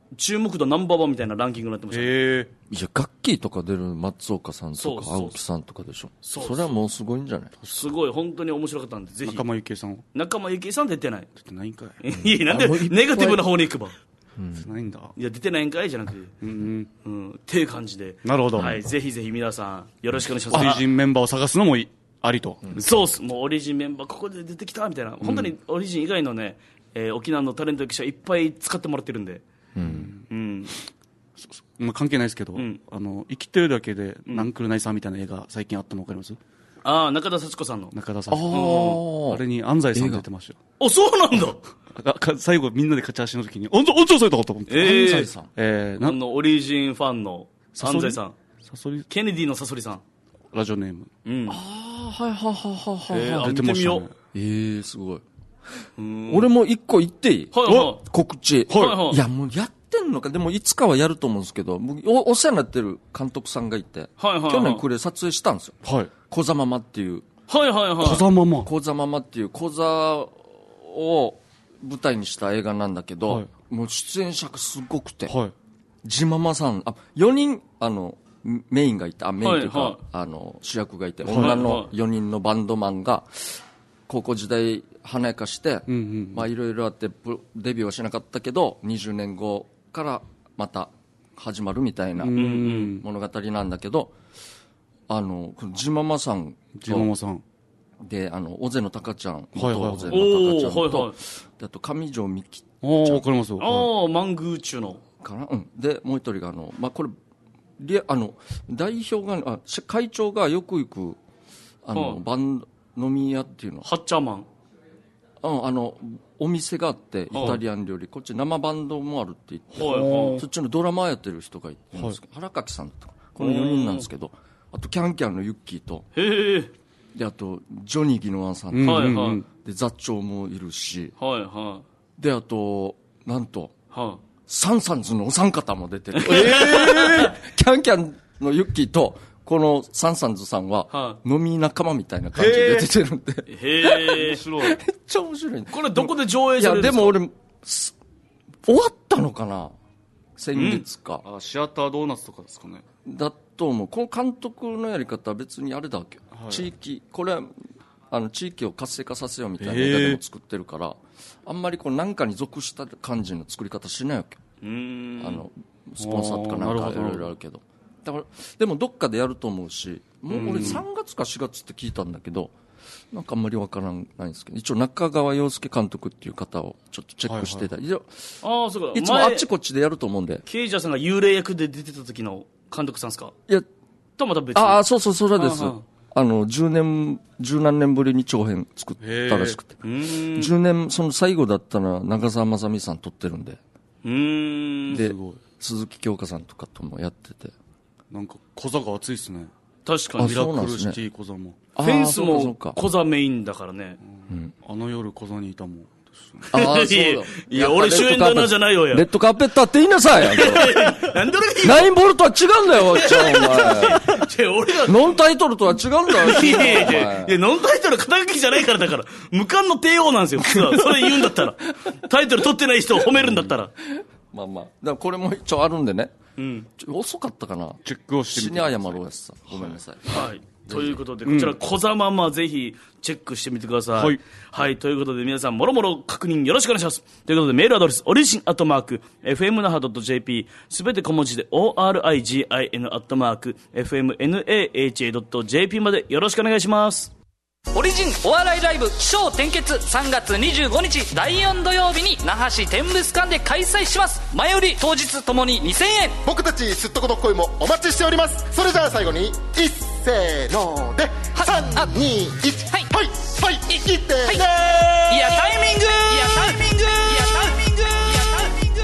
注目度ナンバーワンみたいなランキングになってました、ね。 へいや、ガッキーとか出る松岡さんとか青木さんとかでしょ。そうそうそれはもうすごいんじゃない？ すごい、本当に面白かったんで、ぜひ。 仲間由紀恵さんは仲間由紀恵さん出てない。 出てないんかい。 いや、なんでネガティブな方に行くば。 うん、出てないんだ。 いや、出てないんかいじゃなくて。うん、うん。うん。っていう感じで。 なるほど。 はい、ぜひぜひ皆さん、よろしくお願いします。 オリジンメンバーを探すのもいい。ありと、 うん、そうっす。もうオリジンメンバーここで出てきたみたいな、うん、本当にオリジン以外のね、えー、沖縄のタレント記者いっぱい使ってもらってるんで、うんうん、 まあ、関係ないですけど、うん、あの生きてるだけでナンクルナイさんみたいな映画最近あったの分かります？ ああ、中田幸子さんの中田幸子、あ, あれに安西さん出てましたよ。 あ、そうなんだ。 最後みんなで勝ち足の時に安西さんだと思って、 えー、 安西さん、 えー、あのオリジンファンの安西さん、サソリケネディのサソリさん、 ラジオネーム、 うん、ああ、はいはいはいはいはい、 えー、出てましたね。 えー、すごい。俺も一個言っていい？ はいはい、 告知、はいはい、いやもうやってんのか。でもいつかはやると思うんですけど、お, お世話になってる監督さんがいて、はいはいはい、去年これ撮影したんですよ、はい、小座ママっていう、 はいはいはい、 小座ママ小座ママっていう小座を舞台にした映画なんだけど、はい、もう出演者がすごくて、はい、ジママさん、あ、よにんあのメインがいて、あ、メインというか、はいはい、あの主役がいて、女のよにんのバンドマンが高校時代華やかして、うんうん、まあいろいろあってデビューはしなかったけどにじゅうねんごからまた始まるみたいな物語なんだけど、あのジママさんジママさんで、あの尾瀬野高ちゃん、元尾瀬野高ちゃんと、はいはい、あと上条美希ちゃん、 わかりますよ。 ああ、マングーチュのかな、うん、でもう一人があの、まあこれあの代表があ会長がよく行くあの、はあ、バン飲み屋っていうの、 ハッチャーマン、 うん、あのお店があってイタリアン料理、こっち生バンドもあるって言って、 はい、 そっちのドラマやってる人がいるんですけど、はい、原垣さんとかこのよにんなんですけど、あとキャンキャンのユッキーと、 へえ、 であとジョニー・ギノワンさんと、 うんはいはい、 で座長もいるし、 はいはい、 であとなんと、 はい、 サンサンズのお三方も出てる、えー、キャンキャンのユッキーとこのサンサンズさんは飲み仲間みたいな感じで出てるんで、 へえ、面白い。 めっちゃ面白い。 これどこで上映されるんですか？ いやでも俺終わったのかな、先月か、 うん、あ、シアタードーナツとかですかね。 だと思う。この監督のやり方は別にあれだわけ、はい、地域、これあの地域を活性化させようみたいな映画でも作ってるから、あんまりこう何かに属した感じの作り方しないわけ。 うーん、 あのスポンサーとかなんかいろいろあるけど、だからでもどっかでやると思うし、もう俺さんがつかしがつって聞いたんだけど、なんかあんまりわからないんですけど、一応中川陽介監督っていう方をちょっとチェックしてた、はいはい、 ああ、そうか、 いつもあっちこっちでやると思うんで。 ケイジャーさんが幽霊役で出てた時の監督さんですか？ いや、 とまた別に。 ああ、そうそう、それです。あ, あのじゅうねんじゅうなんねんぶりに長編作ったらしくて、じゅうねんその最後だったら長澤まさみさん撮ってるんで、 うーん、 で鈴木京香さんとかともやってて、 なんか小座が熱いっすね。 確かに。 ミラクルシティ小座も、 フェンスも小座メインだからね、 うん、あの夜小座にいたもん。 ああ、そうだ。 いや、俺主演だなじゃないよや。 レッドカーペットあって言いなさい。 なんで俺がいいナインボルトは違うんだよ、おっちゃん、お前。 俺がノンタイトルとは違うんだよ。 いやいやいや、いや、ノンタイトル肩書きじゃないからだから。無冠の帝王なんですよ、普通は。それ言うんだったら。タイトル取ってない人を褒めるんだったら。 まあまあ。だからこれも一応あるんでね。 うん。 遅かったかな。 チェックをしてみて。 死に謝ろうやつさ。ごめんなさい。 はい。ということで、こちら、小座ままぜひチェックしてみてください。はい。はい。ということで、皆さん、もろもろ確認よろしくお願いします。ということで、メールアドレス、オリジンアットマーク、エフエムナハドットジェーピー、すべて小文字で、オーアールアイジーアイエヌ アットマーク、エフエムナハドットジェーピー までよろしくお願いします。 オリジンお笑いライブ起承転結さんがつにじゅうごにちだいよん土曜日に那覇市天物館で開催します。前売り当日ともににせんえん。 僕たちすっとこどっこいもお待ちしております。それじゃあ最後にいっせーのでさんにいちはいはいはい生きてね、はい、いやタイミングいやタイミングいやタイミングいやタイミングいやタイミング。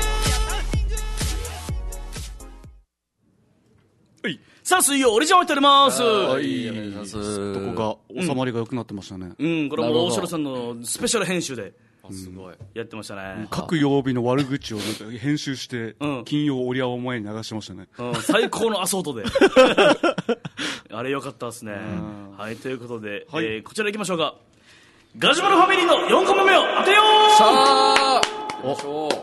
さあ、水曜オリジンをやっております。 はい、お願いします。どこが収まりが良くなってましたね。 うん、うん、これも大城さんのスペシャル編集で、 あ、すごいやってましたね。 各曜日の悪口をなんか編集して、うん、金曜オリアを前に流してましたね。 うん、最高のアソートで。あれ良かったですね。はい、ということで、はい、えー、こちら行きましょうか。ガジュマルファミリーのよんこめ目を当てよう。 さあ、お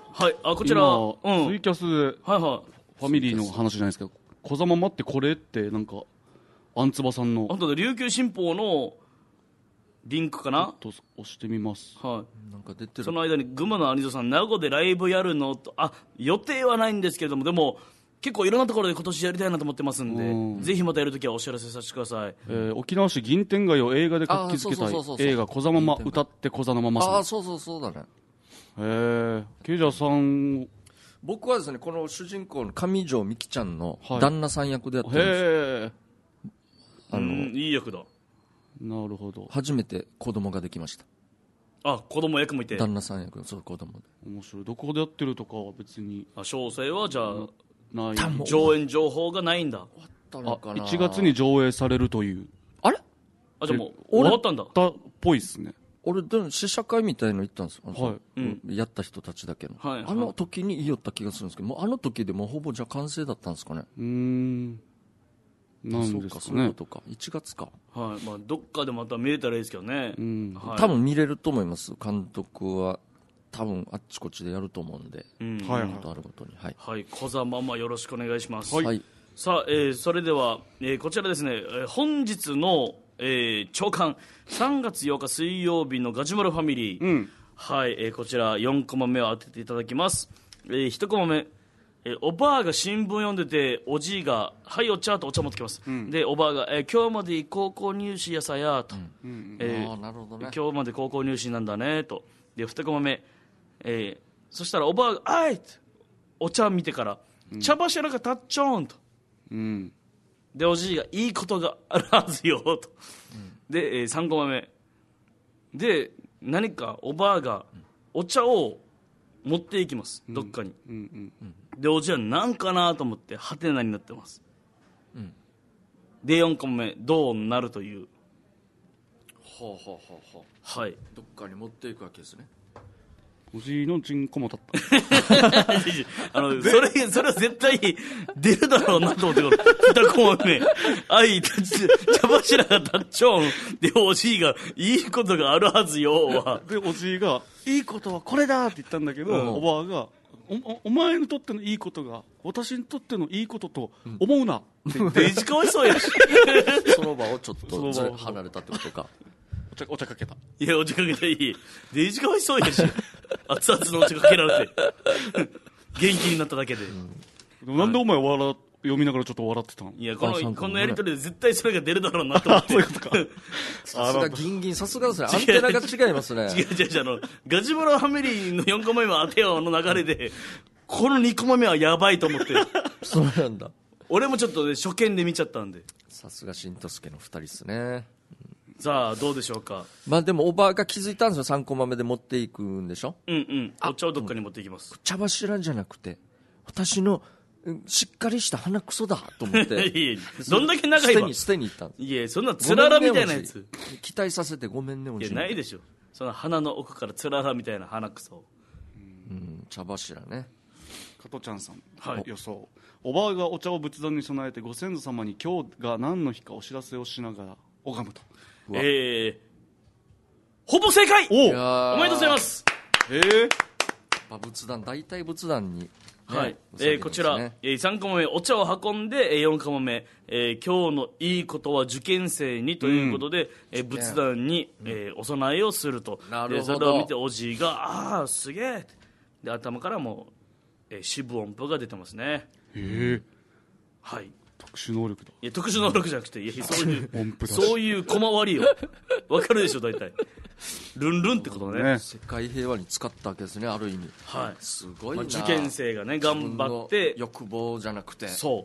はい、あ、こちら、 今、 うん。 ツイキャスで、 はいはい。 ファミリーの話じゃないですけど、小ざままってこれって、なんか、あんつばさんの。 あとで、琉球新報のリンクかなと押してみます。 はい。 なんか出てる。 その間に、群馬の兄蔵さん、名護でライブやるのと、あ、予定はないんですけれども、でも、結構いろんなところで今年やりたいなと思ってますんで、んぜひまたやるときはお知らせさせてください。 えー、沖縄市銀天街を映画で活気づけたい映画小ざまま歌って小ざのままさん。 ああ、そうそうそうだね。 へえー、ケイジャーさん。 僕はですね、この主人公の上条美希ちゃんの旦那さん役でやってるんですよ。 へえ。 あの、いい役だ。 なるほど。 初めて子供ができました。 あ、子供役もいて。 旦那さん役、そう、子供で。 面白い。どこでやってるとかは別に。 あ、詳細はじゃあ、 ない。 上演情報がないんだ。 終わったのかな。 あ、いちがつに上映されるという。 あれあ、じゃあもう、終わったんだ。 だっぽいっすね。 俺、でも試写会みたいの行ったんですよ。 はい。 うん、やった人たちだけの。 はい。 あの時に言いよった気がするんですけど、もうあの時でもうほぼじゃあ完成だったんですかね。 うーん。なんですかね。 そうか、そういうことか。いちがつか。 はい。まあ、どっかでまた見れたらいいですけどね。 うん。 はい、 多分見れると思います。監督は。多分あっちこっちでやると思うんで。 うん。 はい。 あるごとに。はい。 はい。小ざままよろしくお願いします。 はい。 さあ、えー、それでは、えー、こちらですね、えー、本日の、えー、朝刊さんがつようか水曜日のガジュマルファミリー、 うん、 はい、えー、こちらよんコマ目を当てていただきます。えー、いちコマ目、えー、おばあが新聞読んでておじいがはいお茶とお茶持ってきます、うん、でおばあが、えー、今日まで高校入試やさやと、うん、えー、あ、なるほどね、今日まで高校入試なんだねと、でにコマ目、えー、そしたらおばあがあいお茶見てから、うん、茶柱が立っちゃうんと、うん、でおじいがいいことがあるはずよと、うん、で、えー、さんコマ目で何かおばあがお茶を持っていきます、うん、どっかに、うんうんうん、でおじいは何かなと思ってハテナになってます、うん、でよんコマ目どうなるという、 ほうほうほうほう、 はい、 どっかに持っていくわけですね。 おじいのチンコも立ったあのそれそれは絶対出るだろうなと思って、にコマ目あい茶柱が立っちゃうんでおじいがいいことがあるはずよはでおじいがいいことはこれだって言ったんだけど、うん、おばあが お, お前にとってのいいことが私にとってのいいことと思うなって言って、 デジかわいそうやしその場をちょっとずれ離れたってことか。 お茶、お茶かけた。 いや、お茶かけたいい。デジかわいそうやし。熱々のお茶かけられて。元気になっただけで。うん、 でもなんでお前笑、読みながらちょっと笑ってたの？ いや、この、このやりとりで絶対それが出るだろうなと思って。そういうことか。 さすがギンギン、さすがですね。アンテナが違いますね。 違う違う違う。あの、ガジュマルファミリーのよんコマ目は当てようの流れで、このにコマ目はやばいと思って。 そうなんだ。 俺もちょっと、ね、初見で見ちゃったんで。 さすがしんとすけの二人ですね。 さあどうでしょうか。 まあでもおばあが気づいたんですよ。さんコマ目で持っていくんでしょ。 うんうん。お茶をどっかに持っていきます。 茶柱じゃなくて私のしっかりした鼻くそだと思っていやどんだけ長いわ。 捨てに捨てに行ったん。 いやそんなつららみたいなやつ、 ね、期待させてごめんねおじい。 いやないでしょ。その鼻の奥からつららみたいな鼻くそ。 うん、茶柱ね。 加トちゃんさん、はい、予想。おばあがお茶を仏壇に備えてご先祖様に今日が何の日かお知らせをしながら拝むと。 えー、ほぼ正解。 お, おめでとうございます。 えー、 まあ、仏壇大体仏壇に、ね、 はい、ねえー、こちら、えー、さんコマ目お茶を運んで、えー、よんコマ目、えー、今日のいいことは受験生にということで、うんえー、仏壇に、えー、お供えをすると。 なるほど。 それを見ておじいがああすげえで頭からもう、えー、四分音符が出てますね。 へえ。 はい。 特殊能力だ。 いや特殊能力じゃなくて、いやそういうそういう小回りよ。わかるでしょ大体。ルンルンってことね。ね世界平和に使ったわけですね、ある意味。 はい。 すごいな。 まあ、受験生がね頑張って欲望じゃなくて。 そう。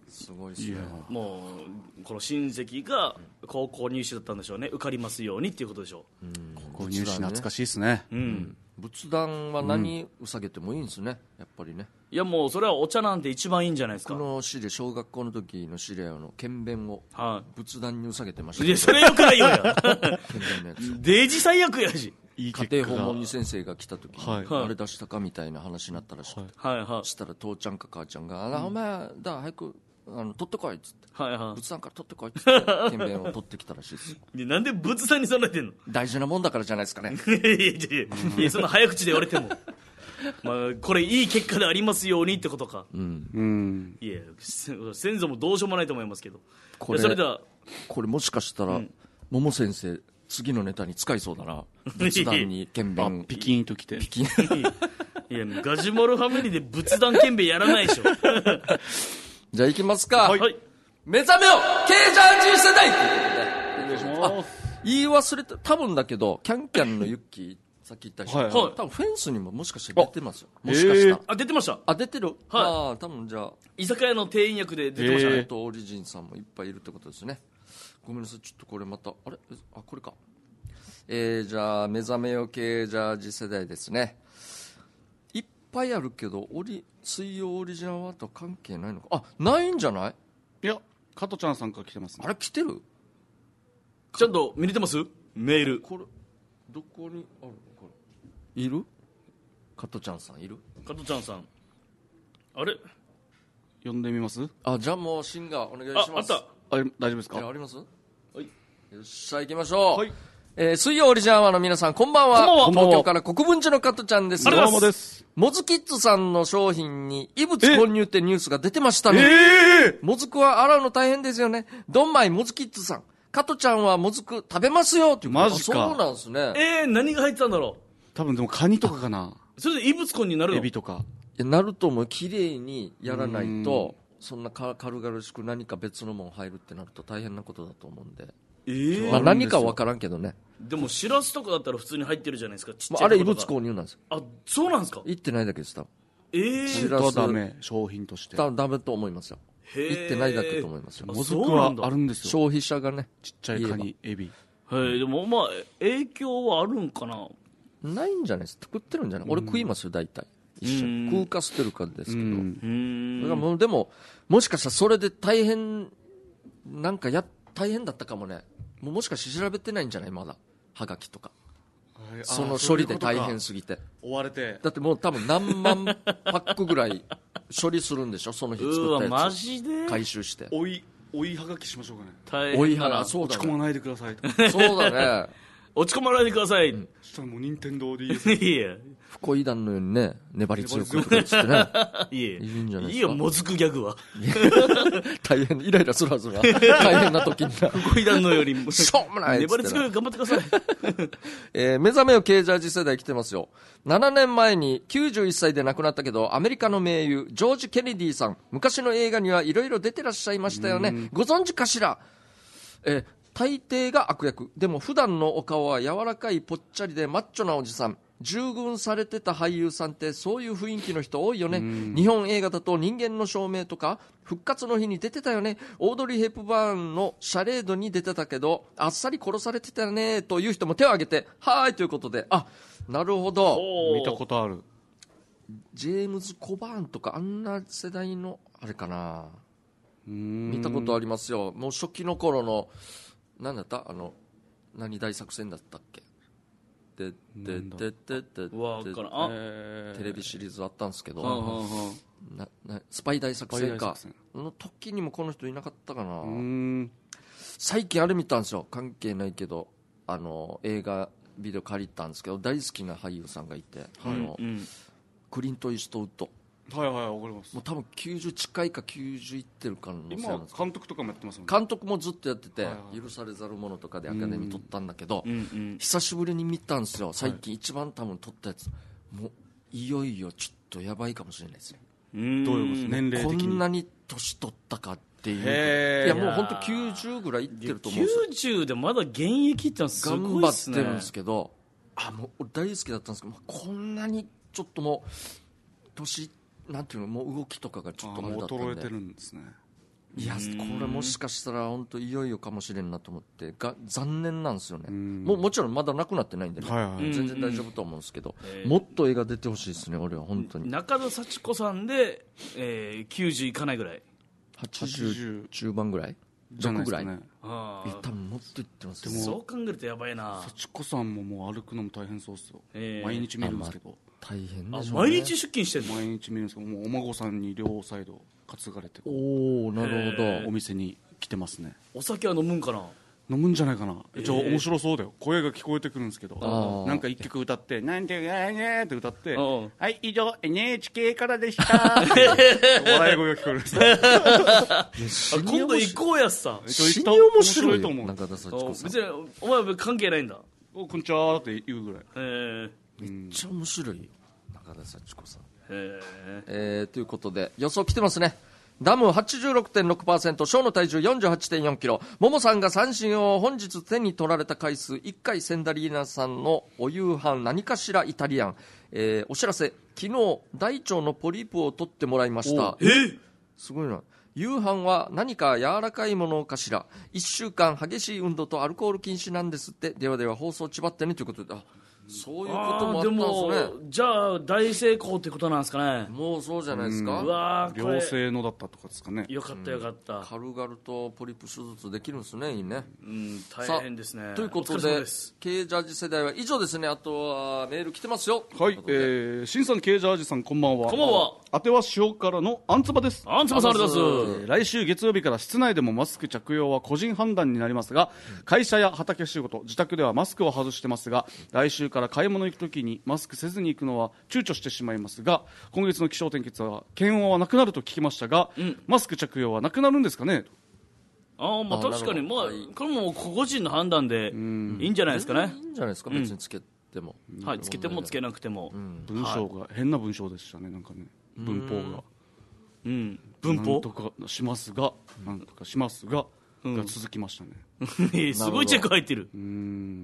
すごいですね。 もうこの親戚が高校入試だったんでしょうね。受かりますようにっていうことでしょう。うん、 高校入試懐かしいですね。 うん。うん仏壇は何うさげてもいいんですね、やっぱりね。 いやもうそれはお茶なんて一番いいんじゃないですか。 この市で小学校の時の資料の検便を仏壇にうさげてました、 ね。いやそれよくないよや。検便のやつ。デージ最悪やし。 家庭訪問に先生が来た時に、はい、あれ出したかみたいな話になったらしくて、はいはい、したら父ちゃんか母ちゃんが、うん、お前だ早くあの取ってこいっつって、はいはい、仏壇から取ってこいっつって検便を取ってきたらしいですよ。 でなんで仏壇に備えてんの？ 大事なもんだからじゃないですかね。 いやいやいやいやそんな早口で言われてもまあ、これいい結果でありますようにってことか。 うん。 うん。 いや、先祖もどうしようもないと思いますけど。 これ、 それでは、 これもしかしたら、うん、桃先生、次のネタに使いそうだな。仏壇に剣弁。 ピキーンときて。 ピキーン。 いや、ガジュマルファミリーで仏壇剣弁やらないでしょ。 じゃあ行きますか。 はい。 目覚めよケージャー G 世代ということで。お願いします。言い忘れた、多分だけど、キャンキャンのユッキー、さっき言った人、はいはい、多分フェンスにももしかして出てますよ。もしかしたら。 あ、出てました。 あ、出てる。はい。ああ、多分じゃあ。 居酒屋の店員役で出てましたね。 とオリジンさんもいっぱいいるってことですね。ごめんなさい、ちょっとこれまた、あれあ、これか。えー、じゃあ、目覚めよ系ジャージ世代ですね。いっぱいあるけど、オリ、水曜オリジナルはと関係ないのか。あ、ないんじゃない？ いや、加トちゃんさんから来てますね。 あれ来てる？ ちゃんと見れてます？メール。 これ、どこにあるのこれ。いる？加トちゃんさんいる？ 加トちゃんさん。あれ？ 呼んでみます？ あ、じゃあもうシンガーお願いします。 あ、あった。 あ、大丈夫ですか？ あります？はい。よっしゃ、行きましょう。 はい。 えー、水曜オリジナルワーの皆さん、こんばんは。 こんばんは。 東京から国分寺の加トちゃんです。 どうもです。 モズキッズさんの商品に異物混入ってニュースが出てましたね。 えー、 もずくは洗うの大変ですよね。ドンマイモズキッズさん。加トちゃんはもずく食べますよっていう。 マジか。 そうなんですね。 えー、何が入ってたんだろう。 多分でもカニとかかな。 それで異物混になるの？ エビとか。 いや、なると思う。綺麗にやらないと、そんな軽々しく何か別のもん入るってなると大変なことだと思うんで。 えー、 まあ何か分からんけどね。 でもシラスとかだったら普通に入ってるじゃないですか。ちっちゃいとか。 あれ異物混入なんですよ。 あ、そうなんですか？ 言ってないだけです。多分。 えー、 シラスはダメ。商品として。 多分ダメと思いますよ。言ってないだけと思いますよ。 もずくはあるんですよ。 消費者がね、 ちっちゃいカニ、エビ。 はい、でもまあ影響はあるんかな。 ないんじゃないですか。食ってるんじゃない？俺食いますよ大体。一緒に食うか捨てるかですけど。うん。だからもうでももしかしたらそれで大変なんかや大変だったかもね。もうもしかして調べてないんじゃないまだはがきとか。その処理で大変すぎて追われて。 だってもう多分何万パックぐらい処理するんでしょその日作ったやつ。うわマジで回収して追い追いはがきしましょうかね。 大変追いはがそうだ、ね、 落ち込まないでくださいとそうだね落ち込まないでください、うん、 そしたらもう任天堂でいいですいや不恋弾のようにね粘り強くとかってねいやいいんじゃないですか。 いいよもずくギャグは大変イライラするはずが大変な時に不恋弾のようにしょうもない粘り強く頑張ってください、 えー、目覚めよケージャージ世代来てますよ。ななねんまえにきゅうじゅういっさいで亡くなったけどアメリカの名優ジョージ・ケネディさん昔の映画にはいろいろ出てらっしゃいましたよね。ご存知かしら。えー大抵が悪役でも普段のお顔は柔らかいぽっちゃりでマッチョなおじさん。従軍されてた俳優さんってそういう雰囲気の人多いよね。日本映画だと人間の証明とか復活の日に出てたよね。オードリー・ヘップバーンのシャレードに出てたけどあっさり殺されてたよねという人も手を挙げてはーいということで、あ、なるほど、 見たことある。 ジェームズ・コバーンとかあんな世代のあれかな。うーん見たことありますよ。もう初期の頃の何だったあの何大作戦だったっけでででででテレビシリーズあったんですけど、はあはあ、ななスパイ大作戦かの時にもこの人いなかったかな。うーん最近あれ見たんですよ。関係ないけどあの映画ビデオ借りたんですけど大好きな俳優さんがいて、あの、うん、クリント・イーストウッド。 はいはいわかります。 もう多分きゅうじゅう近いかきゅうじゅういってるかの今監督とかもやってますもんね。 監督もずっとやってて、はいはい、許されざる者とかでアカデミー取ったんだけど、うんうん、久しぶりに見たんですよ。最近一番多分撮ったやつ、はい、もういよいよちょっとやばいかもしれないですよ。 うーんどういうこと年齢的にこんなに年取ったかっていう。いやもう本当きゅうじゅうぐらいいってると思うんですよ。 きゅうじゅうでまだ現役ってのはすごいですね。 頑張ってるんですけど、あもう大好きだったんですけど、こんなにちょっともう年なんていうのもう動きとかがちょっとあれだったんで衰えてるんですね。 いやこれもしかしたら本当いよいよかもしれんなと思ってが残念なんですよね。もうもちろんまだなくなってないんでね、はいはい、全然大丈夫と思うんですけど、もっと映画出てほしいですね。俺は本当に中田幸子さんで、えー、きゅうじゅういかないぐらいはちじゅう中盤ぐらいじゃないですかね。 ろくぐらいあえ多分もっといってますよ。 でもそう考えるとやばいな。 幸子さんももう歩くのも大変そうっすよ、えー、毎日見るんですけど、 大変でしょうね。 毎日出勤してるの。 毎日見るんですけどもうお孫さんに両サイド担がれておおなるほど、 お店に来てますね。 お酒は飲むんかな。 飲むんじゃないかな。一応面白そうだよ。声が聞こえてくるんですけど、なんか一曲歌って、なんてやねって歌って、はい、以上 エヌエイチケー からでした。笑い声が聞こえるんです。 今度行こうやさ。 死に面白いと思う。 中田幸子さん。 別に、お前は関係ないんだ。 こんにちはって言うぐらい。 えめっちゃ面白いよ。中田幸子さん。 ええー、ということで、予想来てますね。ダム はちじゅうろくてんろくパーセント、ショーの体重 よんじゅうはちてんよんキロ、ももさんが三振を本日手に取られた回数いっかい、センダリーナさんのお夕飯何かしらイタリアン、えー、お知らせ、昨日大腸のポリープを取ってもらいました。 えー、 すごいな。夕飯は何か柔らかいものかしら。いっしゅうかん激しい運動とアルコール禁止なんですって。ではでは放送ちばってねということで、あ、そういうこともあったんですね。 じゃあ大成功ってことなんですかね。 もうそうじゃないですか。 うわー、これ良性のだったとかですかね。 よかったよかった、 うん、軽々とポリプ手術できるんですね。いいね、 うん、大変ですね。 ということで K ジャージ世代は以上ですね。あとはメール来てますよ。 はい、えー、新さん K ジャージさんこんばんは。 こんばんは。 あては塩からのあんつばです。 あんつばさんありがとうございます。 えー、来週月曜日から室内でもマスク着用は個人判断になりますが、会社や畑仕事、自宅ではマスクを外してますが、来週から買い物行くときにマスクせずに行くのは躊躇してしまいますが、今月の気象点結は検温はなくなると聞きましたが、うん、マスク着用はなくなるんですかね。 あ、まあ、確かに、まあ、これも個人の判断でいいんじゃないですかね。 いいんじゃないですか、別につけても、 うん、はい、つけてもつけなくても、 うん、文章が、はい、変な文章でしたね。なんかね、文法が、 うん、文法なんとかしますが、なんとかしますが、うん、が続きましたね。すごいチェック入ってる。 うん、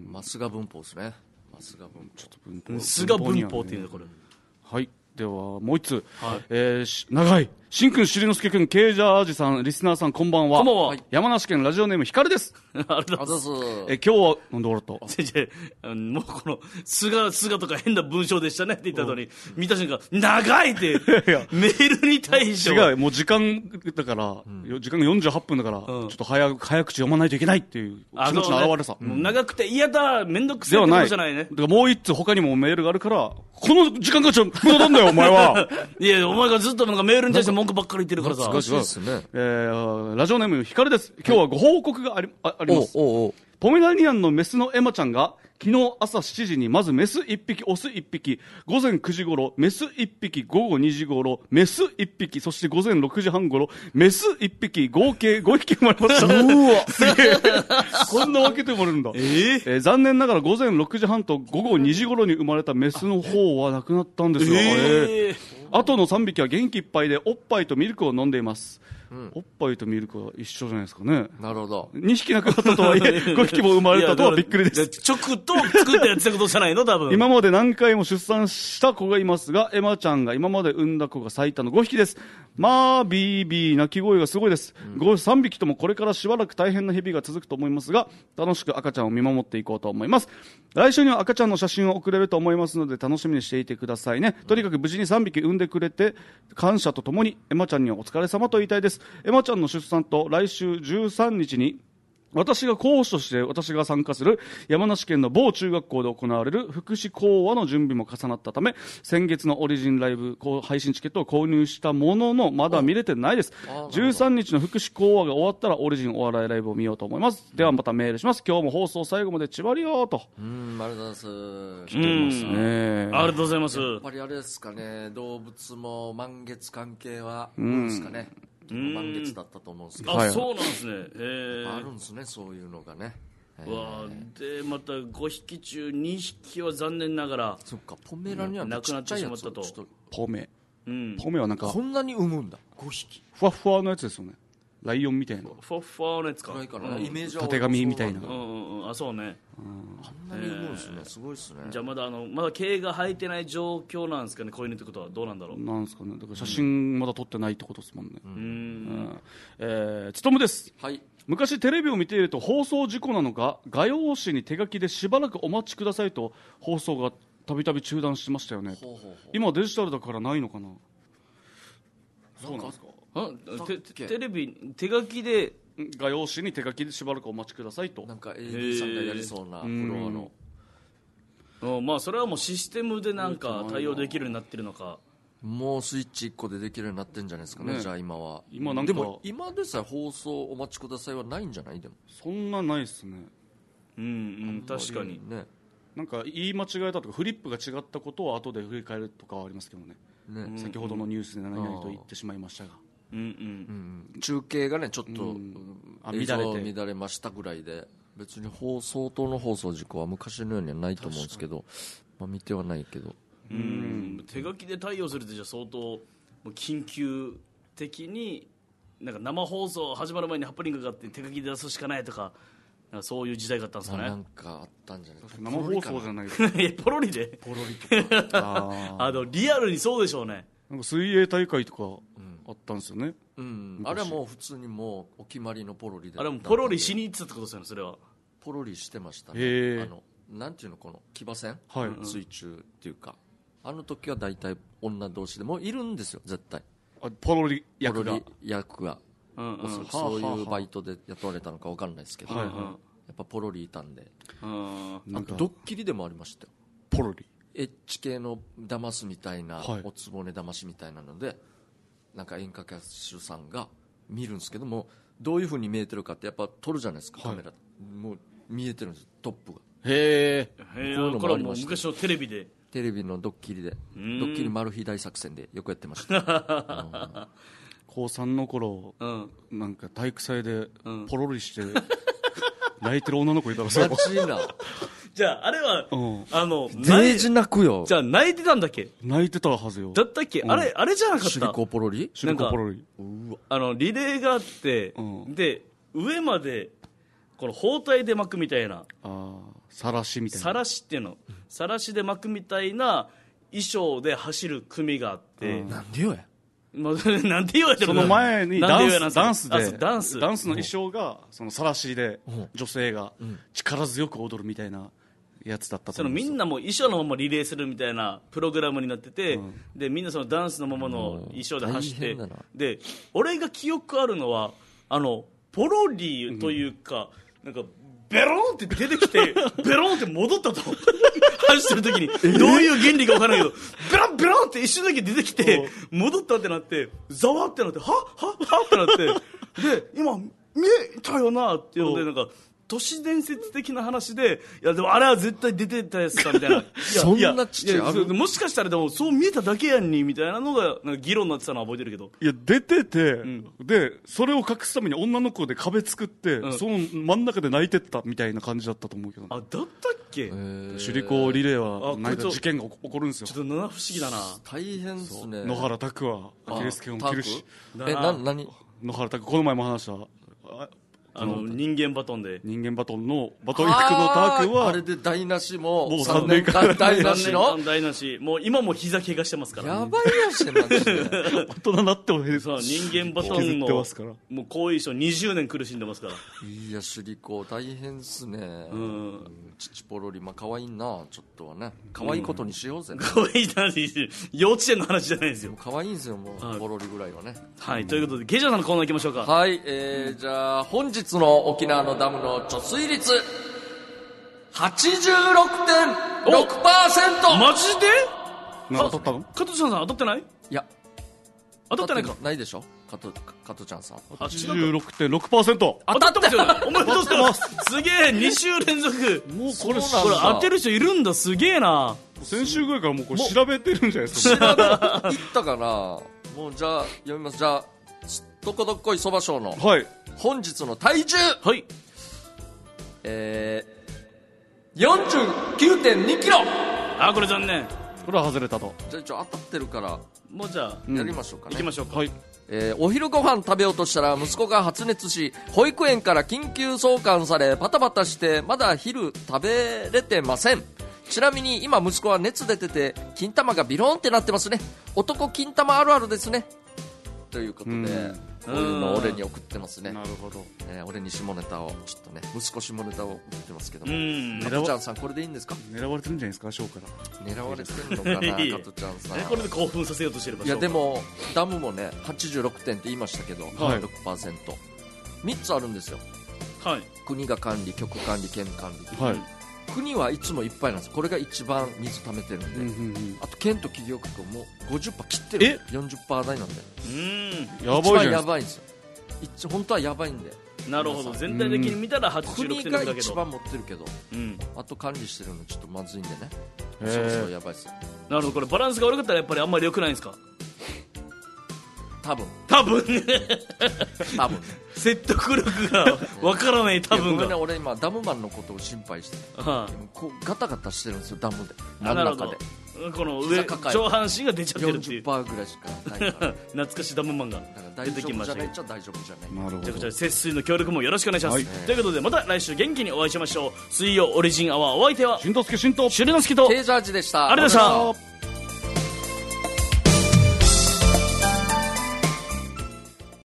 ますが文法ですね。ますが文法、 ちょっと文法、 すが文法っていうのこれ。 はい、ではもう一つ、 はい、 えー、長いしんくんしりのすけくん K ジャージさんリスナーさんこんばんは。 こんばんは。 山梨県ラジオネームひかるです。 ありがとうございます。 え今日はなんで笑った？ もうこのすがすがとか変な文章でしたねって言ったのに、見た瞬間長いってメールに対して違う、もう時間だから、うん、時間がよんじゅうはっぷんだから、うん、ちょっと早く早口読まないといけないっていう気持ちの表れさ、 ね、もう長くて嫌だめんどくせえってことじゃないね。 だからもう一つ他にもメールがあるから、この時間がちょっと無駄なんだよお前は。 いやお前がずっとなんかメールに対して文句ばっかり言ってるからさ。 難しいですね。 えー、ラジオネームひかるです。今日はご報告があり、はい、あ, あります。 おうおうおう。 ポメラニアンのメスのエマちゃんが昨日朝しちじにまずメスいっぴきオスいっぴき、午前くじ頃メスいっぴき、午後にじ頃メスいっぴき、そして午前ろくじはん頃メスいっぴき、合計ごひき生まれました。うわすげえ。こんな分けて生まれるんだ。 えーえー、残念ながら午前ろくじはんと午後にじ頃に生まれたメスの方は亡くなったんですよ。 えーえー、あとのさんびきは元気いっぱいでおっぱいとミルクを飲んでいます。うん、おっぱいとミルクは一緒じゃないですかね。 なるほど。 にひき亡くなったとはいえごひきも生まれたとはびっくりです。 直と作ったやつってことじゃないの多分。 今まで何回も出産した子がいますが、エマちゃんが今まで産んだ子が最多のごひきです。まあビービー鳴き声がすごいです、うん、さんびきともこれからしばらく大変な日々が続くと思いますが、楽しく赤ちゃんを見守っていこうと思います。来週には赤ちゃんの写真を送れると思いますので楽しみにしていてくださいね。とにかく無事にさんびき産んでくれて感謝とともにエマちゃんにはお疲れ様と言いたいです。エマちゃんの出産と来週じゅうさんにちに私が講師として私が参加する山梨県の某中学校で行われる福祉講話の準備も重なったため、先月のオリジンライブ配信チケットを購入したもののまだ見れてないです。じゅうさんにちの福祉講話が終わったらオリジンお笑いライブを見ようと思います。ではまたメールします。今日も放送最後まで縛りよーと。 うん、ありがとうございます。 来てますね。 ありがとうございます。 やっぱりあれですかね、動物も満月関係はどうですかね。満月だったと思うんですけど。 あ、そうなんですね。へあるんですね、そういうのがね。 わでまたごひき中にひきは残念ながら、 そっか、ポメラニアン亡くなってしまったと。 ポメ、 うん、 ポメはなんかこんなに産むんだ。ごひきふわふわのやつですよね。ライオンみたいなふわふわのやつか、 かな、うん、イメージはたてがみみたいな、 うんうんうん、あ、そうね、 うん、あんなに産むんですね、えー、すごいですね。 じゃあまだあのまだ毛が生えてない状況なんですかね、こういうのってことはどうなんだろう。 なんですかね、だから写真まだ撮ってないってことですもんね。 うん、うんえー、つとむです。 はい。 昔テレビを見ていると放送事故なのか画用紙に手書きでしばらくお待ちくださいと放送がたびたび中断してましたよね。 ほうほうほう。 今デジタルだからないのかな。そうなんですか。 あテ, テレビ手書きで画用紙に手書きでしばらくお待ちくださいと。 なんか エーディー さんがやりそうなフロアの、 うん、まあそれはもうシステムでなんか対応できるようになってるのか。 もうスイッチいっこでできるようになってんじゃないですかね、 ねじゃあ今は。 今なんかでも今でさえ放送お待ちくださいはないんじゃない？でもそんなないっすね。 うんうん確かにね。 なんか言い間違えたとかフリップが違ったことを後で振り返るとかはありますけどね。 ね、 先ほどのニュースで何々と言ってしまいましたが、 うんうんうん、中継がねちょっと、 うん、あ映像乱れて乱れましたぐらいで、別に放相当の放送事故は昔のようにはないと思うんですけど、まあ、見てはないけど、 うん、手書きで対応するってじゃあ相当もう緊急的になんか生放送始まる前にハプニングがあって手書きで出すしかないとか、なんかそういう時代があったんですかね。 なんかあったんじゃないですか。 生放送じゃないいやポロリでポロリとかああのリアルにそうでしょうね。 なんか水泳大会とかあったんですよね、 うん、あれはもう普通にもうお決まりのポロリで、 あれもポロリしに行ってたってことですよね。それはポロリしてましたへー。 ね。あのなんていうの、この騎馬戦、 はい、 水中っていうか、あの時は大体女同士でもいるんですよ絶対。 あポロリ役がポロリ役が、 うんうんそうそういうバイトで雇われたのか分かんないですけど、 はいはい、 やっぱポロリいたんで。 うんあとドッキリでもありましたよ。 ポロリエッチ系の騙すみたいな、 はいおつぼね騙しみたいなので、なんか演歌歌手さんが見るんですけども、どういう風に見えてるかってやっぱ撮るじゃないですか、カメラ、もう見えてるんです、トップが。 へえへえ、 こういうのこれはもうもありました。 昔のテレビでテレビのドッキリで、ドんッキリマル秘大作戦でよくやってました。 高さんの頃、 うん、 なんか体育祭でうんポロリして泣いてる女の子いたらさマジなじゃああれは、 うんあのデージ泣くよ。 じゃあ泣いてたんだっけ？ 泣いてたはずよ。 だったっけ？ うんあれあれじゃなかっシリた？ コポロリシリコポロリあのリレーがあって、 うんで上までこの包帯で巻くみたいな、 あさらしみたいなさらしっていうの、さらしで巻くみたいな衣装で走る組があって、 うんなんでよや。 まあ、なんて言われてるその前にダンスダンスであそうダンスダンスの衣装がそのさらしでうん女性が力強く踊るみたいなやつだったとその思うんですよ。 みんなも衣装のままリレーするみたいなプログラムになってて、 うんでみんなそのダンスのままの衣装で走って大変だな、 で俺が記憶あるのはあのポロリというか、うん、なんかベロンって出てきてベロンって戻ったと走ってる時にどういう原理か分からないけどベロンベロンって一瞬だけ出てきて戻ったってなってざわってなってはっはっはってなってで今見えたよなっていうのでなんか都市伝説的な話で、いやでもあれは絶対出てたやつかみたいな、いやそんなちっちゃいややもしかしたらでもそう見えただけやんにみたいなのがなんか議論になってたのは覚えてるけど、 いや出てて、 んでそれを隠すために女の子で壁作って、 んその真ん中で泣いてったみたいな感じだったと思うけど、 あだったっけ、 首里高リレーはあなんかこいつ事件が起こるんですよ。 ちょっと七不思議だな。 大変ですね。 野原拓はアキレス腱を切るし、 タクえ、な、なに野原拓この前も話したああの人間バトンで人間バトンのバトン育のタークはあれで台無しももうさんねんかん台無しの三年間台無し、もう今も膝怪我してますからやばいやしマジで。 大人になってもそう人間バトン削ってのますから。 もう後遺症にじゅうねん苦しんでますから。 いや首里高大変っすね。 うん父ポロリまあ可愛いな、ちょっとはね可愛いことにしようぜ、ね可愛い話、幼稚園の話じゃないですよ。 可愛いんですよもう、 はいポロリぐらいはね。 はいということでゲジャーさんのコーナー行きましょうか。 はい、えー、じゃあ本日の沖縄のダムの貯水率 はちじゅうろくてんろくパーセント。 マジで？ なんか取ったの加藤ちゃんさん当たってない？ いや当たってないか。 ないでしょ加藤加藤ちゃんさん。 はちじゅうろくてんろくパーセント。 当たってますよ。おめでとうございます。すげえに週連続。 もうこれそうなんだこれ当てる人いるんだ。すげえな。 先週ぐらいからもうこれ調べてるんじゃないですか。 行ったかな。もうじゃあ読みます。じゃあどこどっこいそば賞のはい。 本日の体重、 はい。 えー、よんじゅうきゅうてんにキロ。 あこれ残念。 これは外れたと。 じゃあ一応当たってるからもうじゃあやりましょうかね、 行きましょうか。 はい。 えーお昼ご飯食べようとしたら息子が発熱し保育園から緊急送還されバタバタしてまだ昼食べれてません。ちなみに今息子は熱出てて金玉がビローンってなってますね。男金玉あるあるですねということで、 うんこういうのを俺に送ってますね。 なるほど。 えー俺に下ネタをちょっとね息子下ネタを送ってますけども、 うん。 加トちゃんさんこれでいいんですか？ 狙われてるんじゃないですか、ショーから。 狙われてるのかないい加トちゃんさん。 えこれで興奮させようとしてる場所。 いやでもダムもねはちじゅうろくてんって言いましたけど、 はいろくパーセント、みっつあるんですよ。 はい。 国が管理、局管理、県管理、 はい。 国はいつもいっぱいなんです。これが一番水溜めてるんで、うんうんうん、あと県と企業局も ごじゅっパーセント 切ってる。え よんじゅっパーセント 台なんで、 うんやばいじゃん。 一番やばいんですよ。一本当はやばいんで。 なるほど、全体的に見たらはちじゅうろくてんろくだけど、 国が一番持ってるけど、うん、あと管理してるのちょっとまずいんでね。そうそうやばいですよ。 なるほど、これバランスが悪かったらやっぱりあんまり良くないんですか。 多分多分多分説得力がわからない多分が。 ごめんね、俺今ダムマンのことを心配して、はあ、こうガタガタしてるんですよダムで。真ん中でこの上上半身が出ちゃってるっていうよんじゅっパーセント ぐらいしかないから懐かしいダムマンが出てきましたけど、 大丈夫じゃないっちゃ大丈夫じゃない。なるほど。 じゃあこちら節水の協力もよろしくお願いします、はい、ということでまた来週元気にお会いしましょう。水曜オリジンアワー、お相手はしんとすけしんとしゅりのすけとケイジャージでした。 ありがとうございました。